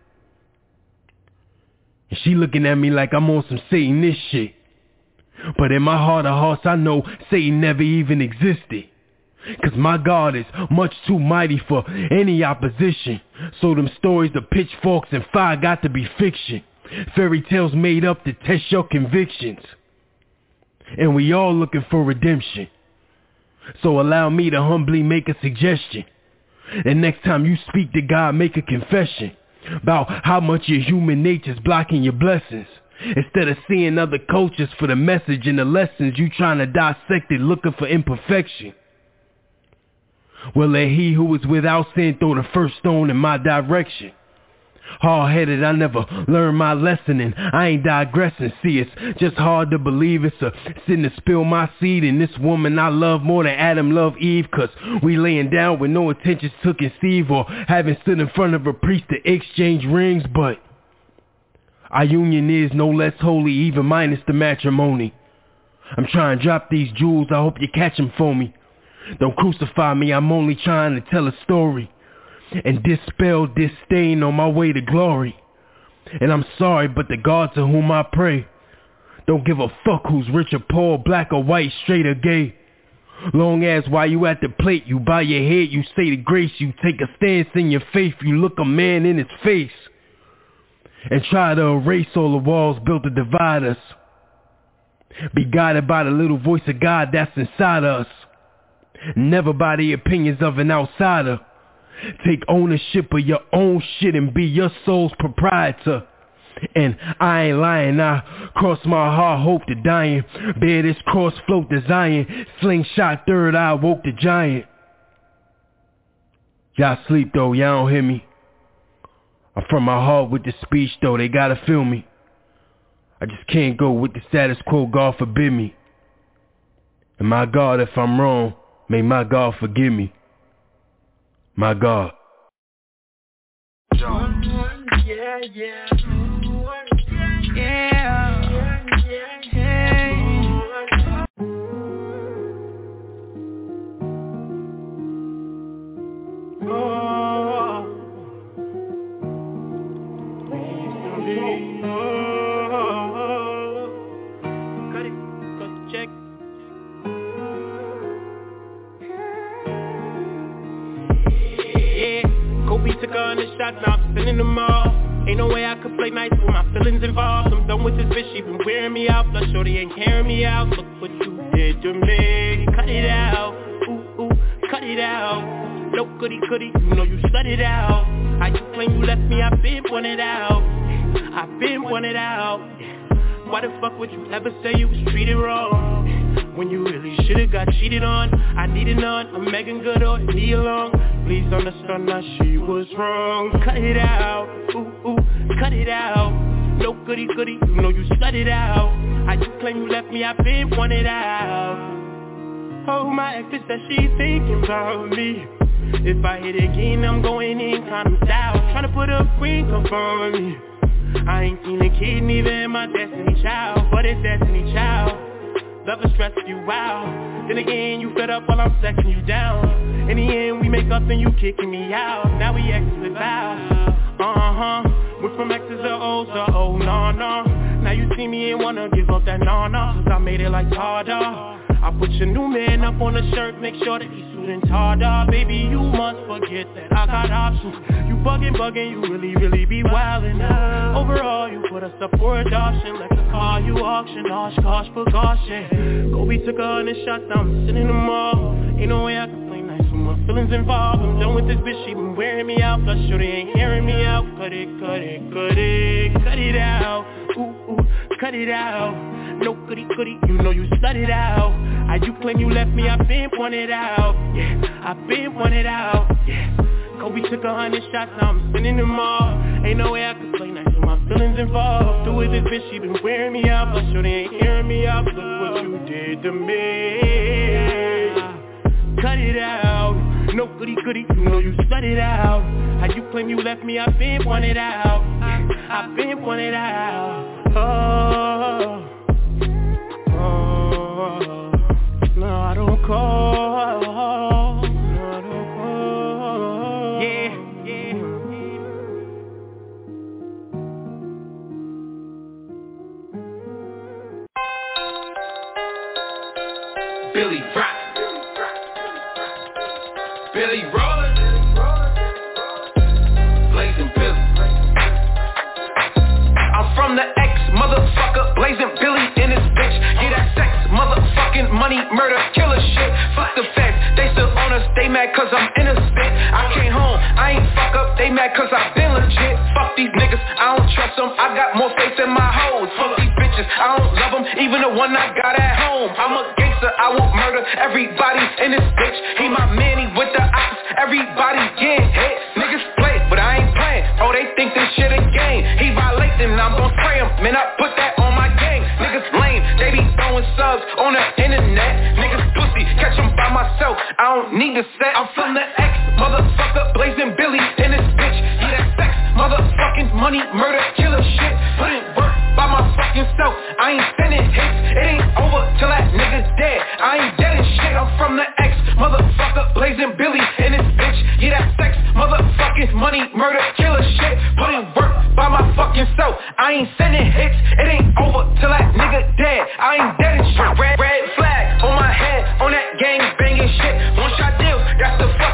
And she looking at me like I'm on some Satanist shit. But in my heart of hearts, I know Satan never even existed. Cause my God is much too mighty for any opposition. So them stories of pitchforks and fire got to be fiction. Fairy tales made up to test your convictions. And we all looking for redemption. So allow me to humbly make a suggestion. And next time you speak to God, make a confession about how much your human nature's blocking your blessings. Instead of seeing other cultures for the message and the lessons, you trying to dissect it looking for imperfection. Well, let he who is without sin throw the first stone in my direction. Hard-headed, I never learned my lesson, and I ain't digressing. See, it's just hard to believe it's a sin to spill my seed in this woman I love more than Adam loved Eve, cause we laying down with no intentions to conceive or having stood in front of a priest to exchange rings, but our union is no less holy, even minus the matrimony. I'm trying to drop these jewels, I hope you catch them for me. Don't crucify me, I'm only trying to tell a story and dispel disdain on my way to glory. And I'm sorry, but the God to whom I pray don't give a fuck who's rich or poor, black or white, straight or gay. Long as while you at the plate, you bow your head, you say the grace, you take a stance in your faith, you look a man in his face and try to erase all the walls built to divide us. Be guided by the little voice of God that's inside us. never by the opinions of an outsider. Take ownership of your own shit and be your soul's proprietor. And I ain't lying, I cross my heart, hope to dying. Bear this cross, float to Zion. Slingshot third eye, woke the giant. Y'all sleep though, y'all don't hear me. I'm from my heart with the speech though, they gotta feel me. I just can't go with the status quo, God forbid me. And my God, if I'm wrong, may my God forgive me. My God. Yeah, yeah. Yeah, yeah. Oh, cut it, cut the check. Yeah, Kobe took her on the shot, now I'm spinning them all. Ain't no way I could play nice with my feelings involved. I'm done with this bitch, she been wearing me out. Plus shorty ain't carrying me out. Look what you did to me. Cut it out, ooh, ooh, cut it out. No goody goody, you know you shut it out. How you claim you left me, I been wanted out. I been wanted out. Why the fuck would you ever say you was treated wrong when you really should've got cheated on? I needed none, I'm Megan Good or me alone. Please understand that she was wrong. Cut it out, ooh, ooh, cut it out. No goody goody, you know you shut it out. How you claim you left me, I been wanted out. Oh, my ex bitch that she thinking about me. If I hit again, I'm going in kind of style. Tryna put a ring up on me. I ain't seen a kid, neither am my destiny child. But it's destiny child. Love will stress you out. Then again, you fed up while I'm sexing you down. In the end, we make up and you kicking me out. Now we exes without. Uh-huh. Went from exes to O's to oh, no, no. Now you see me and wanna give up that no, no. Cause I made it like harder. I put your new man up on the shirt, make sure that he's suiting harder. Baby, you must forget that I got options. You bugging, bugging, you really, really be wildin'. Overall, you put us up for adoption. Like the car you auction, Osh, gosh, for gosh, yeah. Kobe took her on the shot, now I'm sitting in the mall. Ain't no way I can play nice with my feelings involved. I'm done with this bitch, she been wearing me out. Plus, sure they ain't hearing me out. Cut it, cut it, cut it, cut it out. Ooh, ooh, cut it out. No goody goody, you know you shut it out. How you claim you left me, I been pointed out. Yeah, I been pointed out. Yeah, Kobe took a hundred shots, now I'm spinning them all. Ain't no way I could play nice with my feelings involved. Do with this bitch, she been wearing me out. Plus sure they ain't hearing me out. Look what you did to me. Cut it out. No goody goody, you know you shut it out. How you claim you left me, I been pointed out. Yeah, I been pointed out. Oh. No, I don't call. No, I don't call. Yeah, yeah. Billy Rock. Billy Rollin'. Blazing Billy. I'm from the X, motherfucker. Blazing Billy in this bitch. Get that sex, motherfucking money, murder, killer shit. Fuck the facts, they still on us, they mad cause I'm innocent. I came home, I ain't fuck up, they mad cause I been legit. Fuck these niggas, I don't trust them, I got more faith in my hoes. Fuck these bitches, I don't love them, even the one I got at home. I'm a gangster, I won't murder, everybody in this bitch. He my manny with the ops, everybody getting hit. Niggas play, but I ain't playing, oh they think this shit a game. He violating, I'm gon' spray him, man I put that on my gang. Niggas lame, they be throwing subs on the internet. Niggas pussy, catch them by myself, I don't need to set. I'm from the X, motherfucker, blazing Billy in this bitch. Yeah, that sex, motherfucking money, murder, killer shit. Put in work by my fucking self, I ain't sending hits. It ain't over till that nigga's dead, I ain't dead and shit. I'm from the X, motherfucker, blazing Billy in this bitch. Yeah, that sex, motherfucking money, murder, killer shit. Put in work by my fucking self, I ain't sending hits. It ain't over till that nigga dead, I ain't dead and shit. Red, red flag on my head, on that gang banging shit. One shot deal, that's the fucking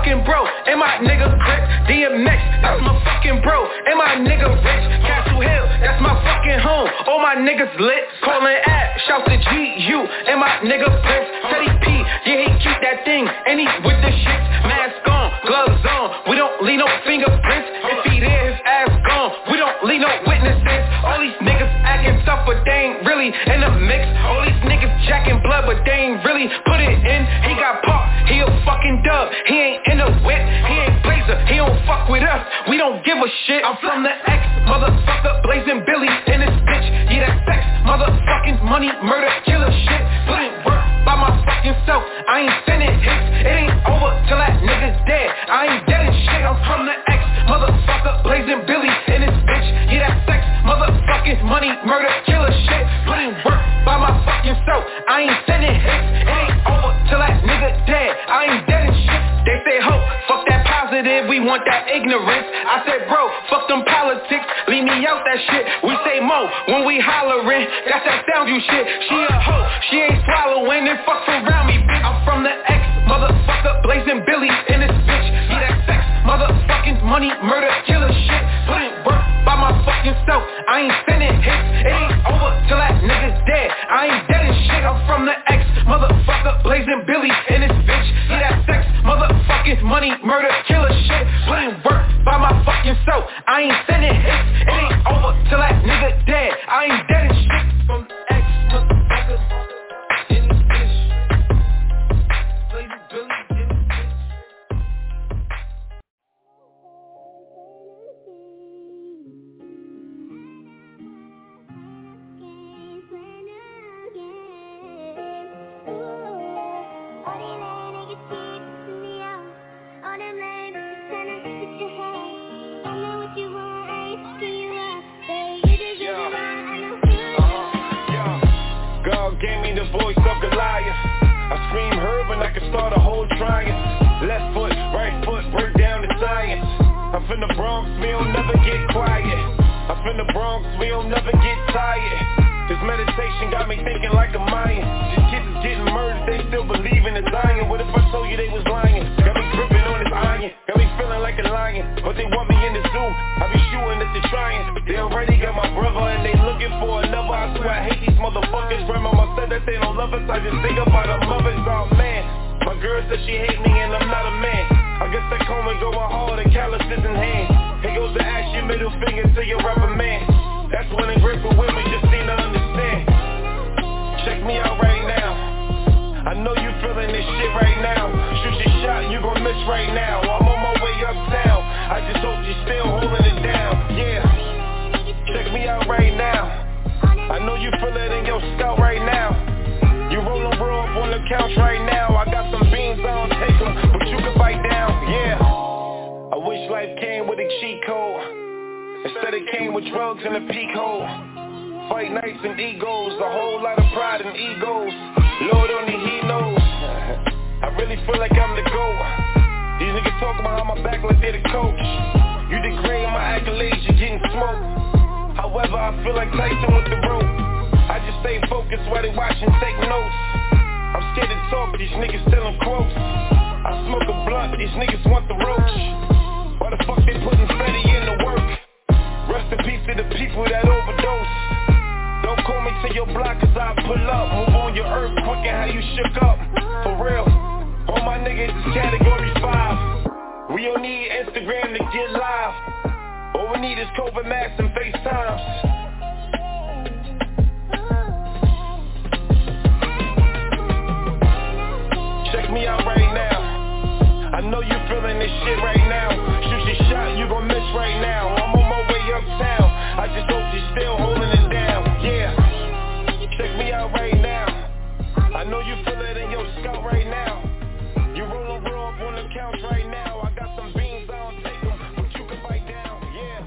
fucking bro, and my nigga Crip. D M X, that's my fucking bro, and my nigga Rich. Castle Hill, that's my fucking home, all my niggas lit. Callin' at, shout to G U, and my nigga Prince. Teddy P, yeah he keep that thing, and he with the shits. Mask on, gloves on, we don't leave no fingerprints. If he there, his ass gone, we don't leave no witnesses. All these niggas acting tough, but they ain't really in the mix. All these niggas jacking blood, but they ain't really put it in. He got popped, he a fucking dub, he ain't in a whip, he ain't blazer, he don't fuck with us, we don't give a shit. I'm from the X, motherfucker, blazing Billy in this bitch. Yeah, that sex, motherfucking money, murder, killer shit. Put in work by my fucking self, I ain't sending hits. It ain't over till that nigga's dead, I ain't dead and shit. I'm from the X, motherfucker, blazing Billy in this bitch. Yeah, that sex, motherfucking money, murder, killer shit. Put in work by my fucking self, I ain't sending hits. It ain't over till that nigga dead, I ain't dead and shit. They say ho, fuck that positive, we want that ignorance. I said bro, fuck them politics, leave me out that shit. We say mo, when we hollering, that's that sound you shit. She a hoe, she ain't swallowing, and fuck around me, bitch. I'm from the X, motherfucker, blazing Billy in this bitch. Yeah, that sex, motherfucking money, murder, killer shit. Put in work by my fucking self, I ain't sending hits. It ain't over till that nigga's dead, I ain't dead and shit. I'm from the X, motherfucker, blazing Billy in this bitch. Yeah, that sex, motherfucking money, murder, killer shit. Put in work by my fucking self, I ain't sending hits. It ain't over till that nigga dead, I ain't dead and shit. From the X, motherfucker, in this bitch. Blazing Billy in this bitch. Gave me the voice of Goliath. I scream her when I can start a whole triumph. Left foot, right foot, break down the science. I'm from the Bronx, we don't never get quiet. I'm from the Bronx, we don't never get tired. This meditation got me thinking like a Mayan. These kids is getting murdered, they still believe in the Zion. What if I told you they was lying? Got me gripping on this iron, got me feeling like a lion. But they want me in the zoo, I be shooting at the trying. They already got my brother and they looking for another. I swear I hate these motherfuckers. Grandmama said that they don't love us, I just think about the mothers. Oh man, my girl said she hate me and I'm not a man. I guess that comb and going hard and calluses in hand. Here goes the ash, your middle finger to your rubber man. That's when they grip with women, just need to understand. Check me out right now, I know you feeling this shit right now. Shoot your shot, you gon' miss right now. I'm on my way uptown, I just hope you still holding it down. Yeah, check me out right now, I know you feel it in your scalp right now. You rollin' raw up on the couch right now. I got some beans, I don't take them, but you can bite down, yeah. I wish life came with a cheat code, instead it came with drugs and a peak hole. Fight nights and egos, a whole lot of pride and egos. Lord only he knows, I really feel like I'm the GOAT. These niggas talk behind my back like they're the coach. You degrading my accolades, you're getting smoked. However, I feel like Tyson with the rope. I just stay focused while they watch and take notes. I'm scared to talk, but these niggas still in quotes. I smoke a blunt, but these niggas want the roach. Why the fuck they putting Fetty in the work? Rest in peace to the people that overdose. Don't call me to your block cause I pull up. Move on your earth quick and how you shook up. For real, all my niggas is category five. We don't need Instagram to get live. All we need is COVID masks and FaceTimes. Check me out right now, I know you feeling this shit right now. Shoot your shot, you gon' miss right now. I'm on my way uptown, I just hope you still holding it down. Yeah, check me out right now, I know you feel it in your scalp right now. You rollin' raw up on the couch right now. I got some beans, I don't take them, but you can bite down, yeah.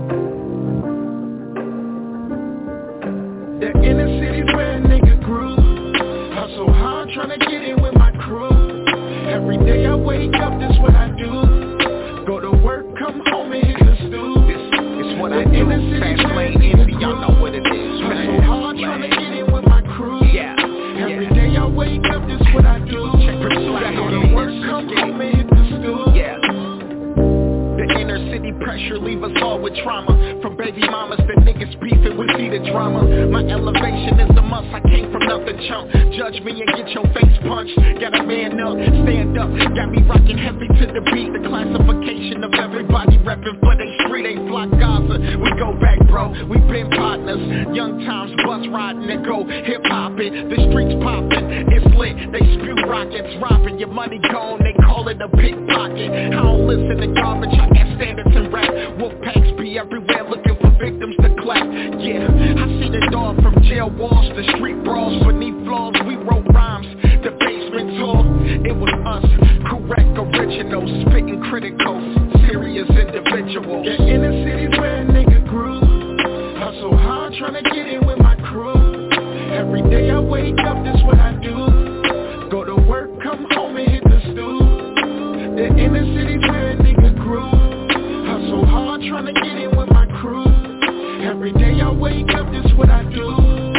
The inner city's where niggas grew. day I wake up, this what I do. Go to work, come home and hit the stew. This is what I do. Fast lane envy, y'all know what it is, man. So hard trying to get in with my crew. Yeah. Every day I wake up, this what I do. Check pursue that Go to work, come home and hit the stew. Yeah. The inner city pressure leave us all with trauma. From baby mamas to niggas beefing, we see the drama. My elevation is a must, I came from nothing, chump. Judge me and get your face punched. Got a man up, stand up. Got me rocking heavy to the beat. The classification of everybody repping for they street. They flock Gaza, we go back, bro. We been partners. Young times bus riding and go hip hopping. The streets popping, it's lit. They spew rockets, robbing your money gone. They call it a pickpocket. I don't listen to garbage, I got standards and rap. Wolf packs be everywhere looking for victims to clap. Yeah, I see the dog from jail walls to street brawls. Beneath floors, we wrote rhymes. The basement talk, it was us. Correct, original, spitting critical, serious individuals. The inner city's where a nigga grew. Hustle hard trying to get in with my crew. Every day I wake up, this what I do. Go to work, come home and hit the stew. The inner city's where a nigga grew. Hustle hard trying to get in with my crew. Every day I wake up, this what I do.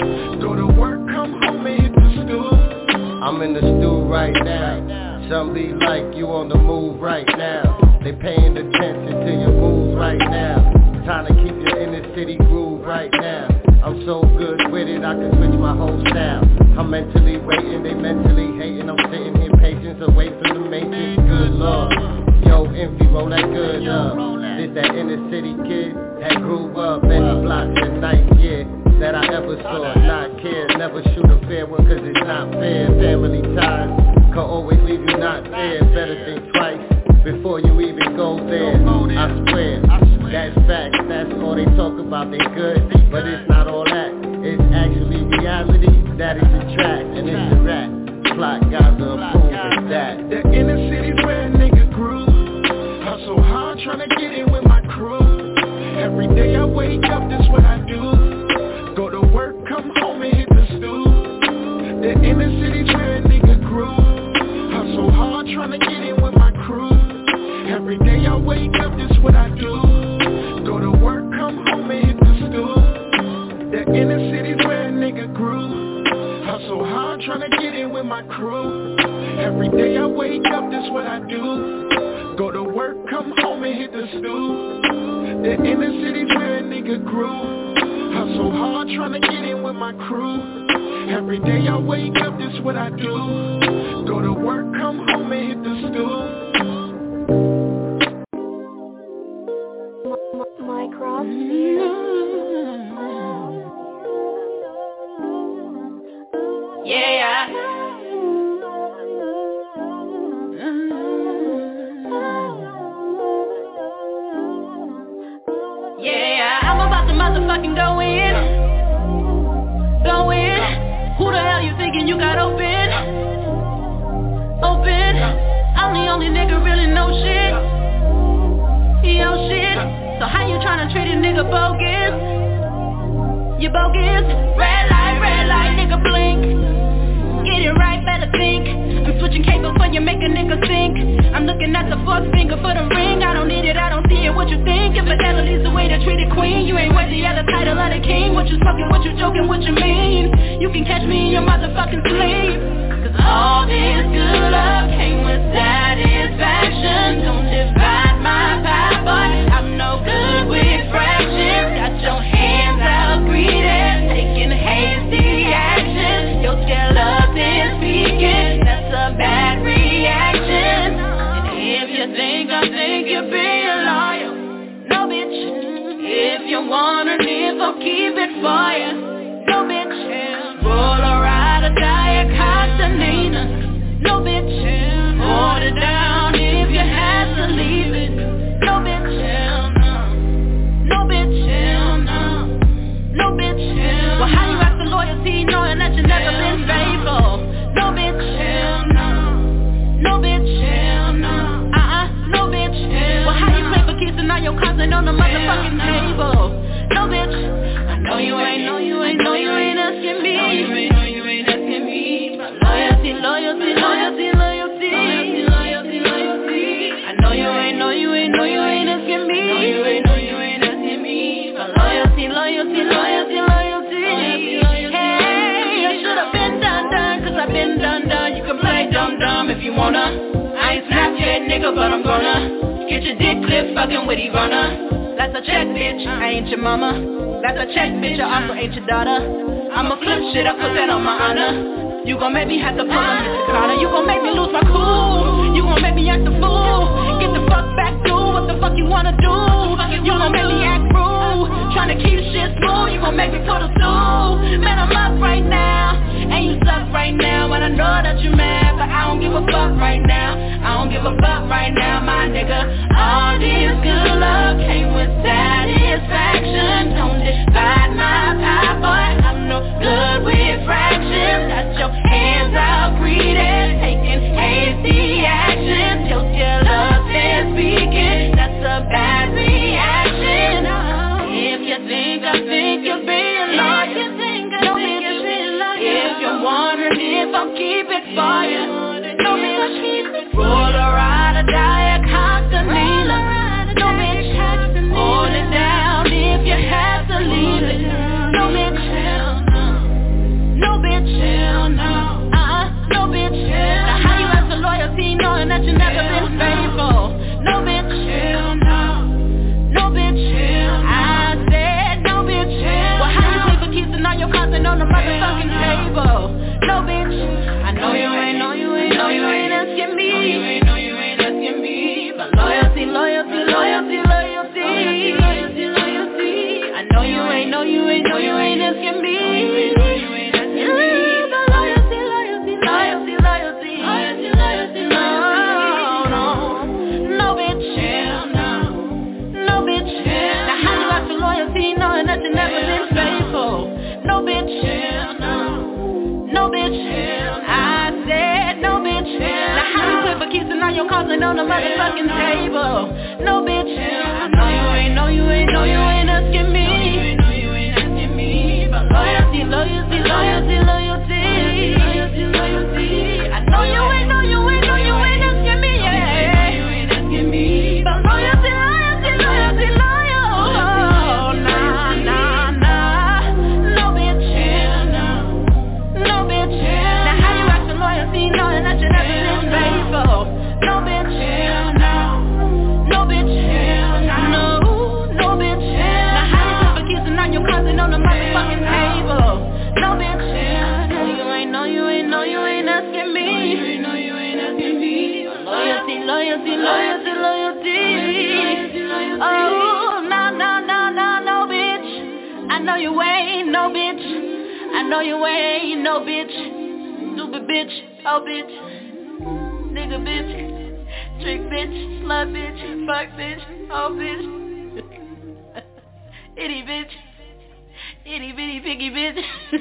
Go to work, come home and hit the stew. I'm in the stew right now. Some be like you on the move right now. They paying attention to your moves right now. Time to keep your inner city groove right now. I'm so good with it, I can switch my whole style. I'm mentally waiting, they mentally hating. I'm sitting here patience away from the matrix. Good Lord, yo, Envy, roll that good up. This that inner city kid that grew up many blocks at night, yeah. That I ever saw, not care, never shoot a fair one cause it's not fair. Family ties can always leave you not there. Better think twice before you even go there. I swear, that's facts, that's all they talk about. They good, but it's not all that. It's actually reality, that is the track, and it's the rap. Plot Gaza approve of that. The inner city's where a nigga grew. Hustle hard trying to get in with my crew. Every day I wake up, this what I do. Go to work, come home and hit the stew. The inner city's where a nigga grew. Hustle hard trying to get in with my crew. Every day I wake up, this what I do. Go to work, come home and hit the stew. The inner city's where a nigga grew. Hustle hard trying to get in with my crew. Every day I wake up, this what I do. Go to work, come home and hit the stew. The inner city's where a nigga grew. Hustle hard trying to get in with my crew. Every day I wake up, this what I do. Go to work, come home and hit the stew. Mike Ross. Yeah. Yeah, I'm about to motherfucking go in. Go in. Who the hell you thinking you got open? Open. I'm the only nigga really know shit. Yo shit. So how you tryna treat a nigga bogus? You bogus. Red light, red light, nigga blink. Get it right, better think. I'm switching cable for you, make a nigga think. I'm looking at the fourth finger for the ring. I don't need it, I don't see it, what you think? Infidelity's the way to treat a queen. You ain't worthy of the title of the king. What you smoking, what you joking, what you mean? You can catch me in your motherfucking sleep. Cause all this good love came with satisfaction. Don't divide my pie, boy, I'm no good with fractions. Got your hands out greedy, taking hasty action. Your skeleton speaking, that's a bad reaction. And if you think I think you're being loyal, no bitch. If you wanna live, I'll keep it for you, no bitch. Roll or ride or die a Castanina, no bitch. Hold it down if you have to leave it, no bitch. No bitch, no, no bitch. Well, how you act for loyalty knowing that you never been faithful? No bitch, no, no bitch, no, uh-uh, no bitch. Well, how you play for keys and now your cards ain't on the motherfucking table? No bitch, I know you ain't, know you ain't, know you ain't asking me. No, you ain't, know you ain't asking me. But loyalty, loyalty, loyalty, loyalty, loyalty, loyalty. flip fucking with Ivana. That's a check, bitch, I ain't your mama. That's a check, bitch, I also ain't your daughter. I'ma flip shit, I put that on my honor. You gon' make me have to pull on Mister Carter. You gon' make me lose my cool. You gon' make me act a fool. Get the fuck back, dude, what the fuck you wanna do? You gon' make me act rude. Tryna keep shit smooth, you gon' make me pull the stool. Man, I'm up right now, and you suck right now. And I know that you mad, but I don't give a fuck right now. I don't give a fuck right now, my nigga. All this good love came with satisfaction. Don't divide my pie, boy, I'm no good with fractions. Got your hands out greedy, taking hasty action. Tilt your love and speaking, that's a bad reaction. If you think I think you're being loyal, no bitch. If you're wondering if I'm keeping for you, no bitch. Roll or ride or die, a Constantina, no bitch. Hold it down if you have to leave it, no bitch. No bitch, hell no, uh-uh, no bitch. Now how you ask for loyalty knowing that you never been faithful? No bitch, hell no, no bitch, I said no bitch. Well how you pay for keeps and all your cards and on the motherfucking table? No bitch, I know you ain't, know you ain't, know you ain't asking me. No you ain't, know you ain't asking me. But loyalty, loyalty, loyalty, loyalty, loyalty, loyalty. I know you ain't, know you ain't, know you ain't asking me. Knowing that you never been faithful. No bitch, no, no bitch, I said no bitch. Now how you play for keeps and all your cards and on the motherfucking table? No bitch, I know you ain't, know you ain't, know you ain't asking me. No you ain't asking me. But loyalty, loyalty, loyalty, loyalty, loyalty, loyalty. I know you ain't, know you ain't, know you ain't asking me. Yeah, you ain't asking me. But loyalty, loyalty, loyalty, loyalty. Knowing that you never been faithful. No bitch, hell no. No bitch, hell no. No bitch, now how you flip for kissing on your cousin on the motherfucking table? No bitch, hell no. You ain't, no you ain't, no you ain't asking me. No you ain't asking me. Loyalty, loyalty, loyalty, loyalty. Oh, no, no, no, no, no bitch. I know you ain't, no bitch. I know you ain't, no bitch. Stupid bitch. Oh bitch, nigga bitch, trick bitch, slut bitch, fuck bitch, oh bitch, itty bitch, itty bitty piggy bitch.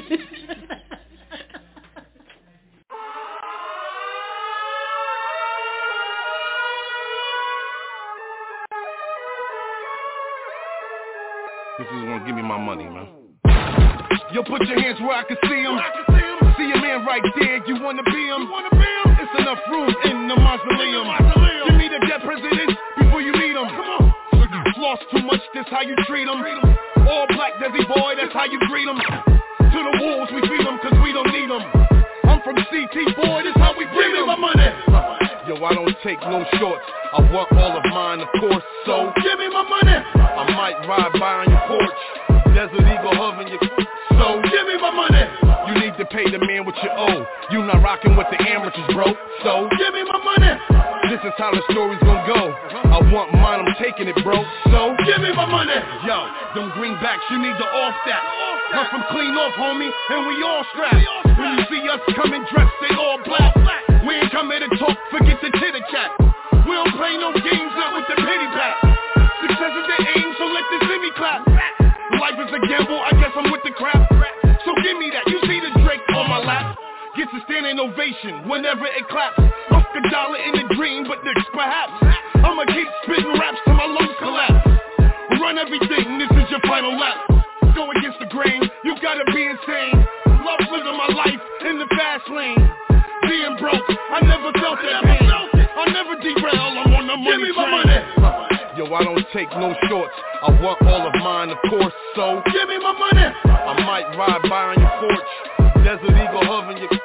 This is gonna give me my money, man. Yo, put your hands where I can see them. See a man right there, you wanna be him? It's enough room in the mausoleum. Give me the dead presidents before you meet him. Lost too much, this how you treat him. All black Desi boy, that's how you greet him. To the wolves we feed them, cause we don't need them. I'm from C T, boy, this how we breed them. Give me my money. Yo, I don't take no shorts. I want all of mine, of course, so give me my money. I might ride by on your porch. Desert Eagle hovering your so give me my money. You need to pay the man what you owe. You not rocking with the amateurs, bro. So give me my money. This is how the story's gonna go. I want mine, I'm taking it, bro. So give me my money. Yo, them greenbacks, you need to off that. Run from clean off, homie, and we all strapped. When you see us coming dressed, they all black. We ain't come here to talk, forget the chitter chat. We don't play no games, not with the pity pat. Success is the aim, so let the city clap. Life is a gamble, I guess I'm with the crap. So give me that, you see the Drake on my lap. Gets a standing ovation whenever it claps. Lost a dollar in a dream, but next perhaps. I'ma keep spitting raps till my lungs collapse. Run everything, this is your final lap. Go against the grain, you gotta be insane. Love living my life in the fast lane. Being broke, I never felt that pain. I never derail, I'm on the money train. Give me my money. Yo, I don't take no shorts. I want all of mine, of course, so give me my money. I might ride by on your porch. Desert Eagle hovering your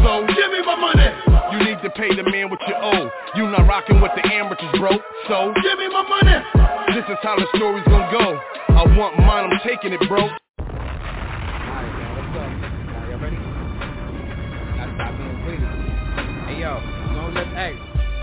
So give me my money. You need to pay the man what you owe. You not rocking with the amateurs, bro. So give me my money. This is how the story's gonna go. I want mine, I'm taking it, bro. Alright, man, what's up? Now, y'all ready? Gotta stop being greedy. Hey, yo, no, let's act.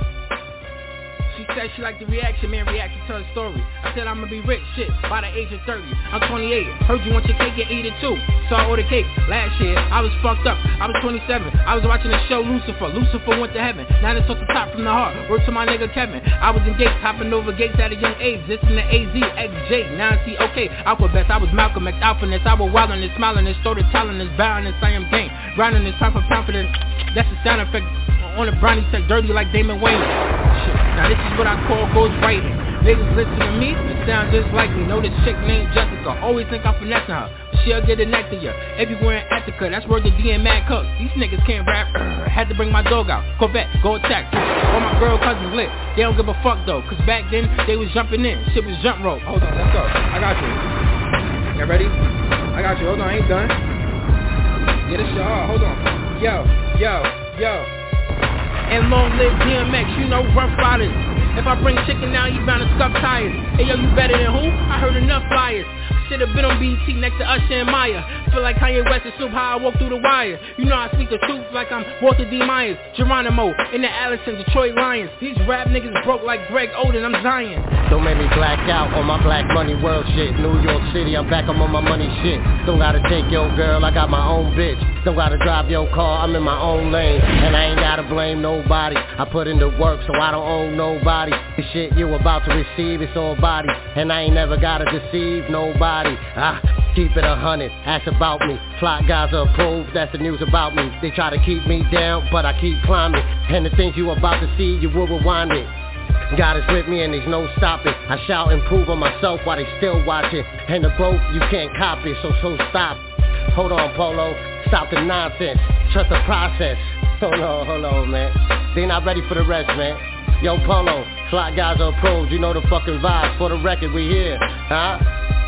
She said she liked the reaction, man, reaction to her story. I said I'ma be rich, shit, by the age of thirty. I'm twenty-eight, heard you want your cake and eat it too. So I ordered cake. Last year, I was fucked up. I was twenty-seven. I was watching the show Lucifer. Lucifer went to heaven. Now it's off the top from the heart. Word to my nigga Kevin. I was in gates, hopping over gates at a young age. This in the A Z X J. Now I see, okay, Alphabet. I was Malcolm X, Alphaness. I was wildin' and smiling and started telling this barrenness. I am gang. Grinding this pound for pound for the... That's the sound effect on the brownie tech, dirty like Damon Wayne. Shit. Now this is what I call ghost writing. Niggas listen to me, it sound just like me. Know this chick named Jessica, always think I'm finessing her, but she'll get it next to you. Everywhere in Attica, that's where the D and Mad Cook. These niggas can't rap, had to bring my dog out. Corvette, go attack. All my girl cousins lit, they don't give a fuck though, cause back then, they was jumping in, shit was jump rope. Hold on, let's go, I got you. Y'all ready? I got you, hold on, I ain't done. Get a shot, hold on. Yo, yo, yo. And long live D M X, you know, Rough Riders. If I bring chicken now, you bound to scuff tires. Hey yo, you better than who? I heard enough flyers. Should've been on B E T next to Usher and Maya. Feel like Kanye West and Snoop, how I walk through the wire. You know I speak the truth like I'm Walter D. Myers. Geronimo, in the Allison, Detroit Lions. These rap niggas broke like Greg Oden, I'm Zion. Don't make me black out on my black money world shit. New York City, I'm back, I'm on my money shit. Don't gotta take your girl, I got my own bitch. Don't gotta drive your car, I'm in my own lane. And I ain't gotta blame nobody. I put in the work so I don't own nobody. The shit you about to receive, it's all body. And I ain't never gotta deceive nobody. Ah, keep it a hundred, ask about me. Fly guys are approved, that's the news about me. They try to keep me down, but I keep climbing. And the things you about to see, you will rewind it. God is with me and there's no stopping. I shout and prove on myself while they still watching. And the growth, you can't copy, so so stop. Hold on, Polo, stop the nonsense. Trust the process. Hold on, hold on, man. They not ready for the rest, man. Yo, Polo, fly guys are approved, you know the fucking vibes. For the record, we here, huh?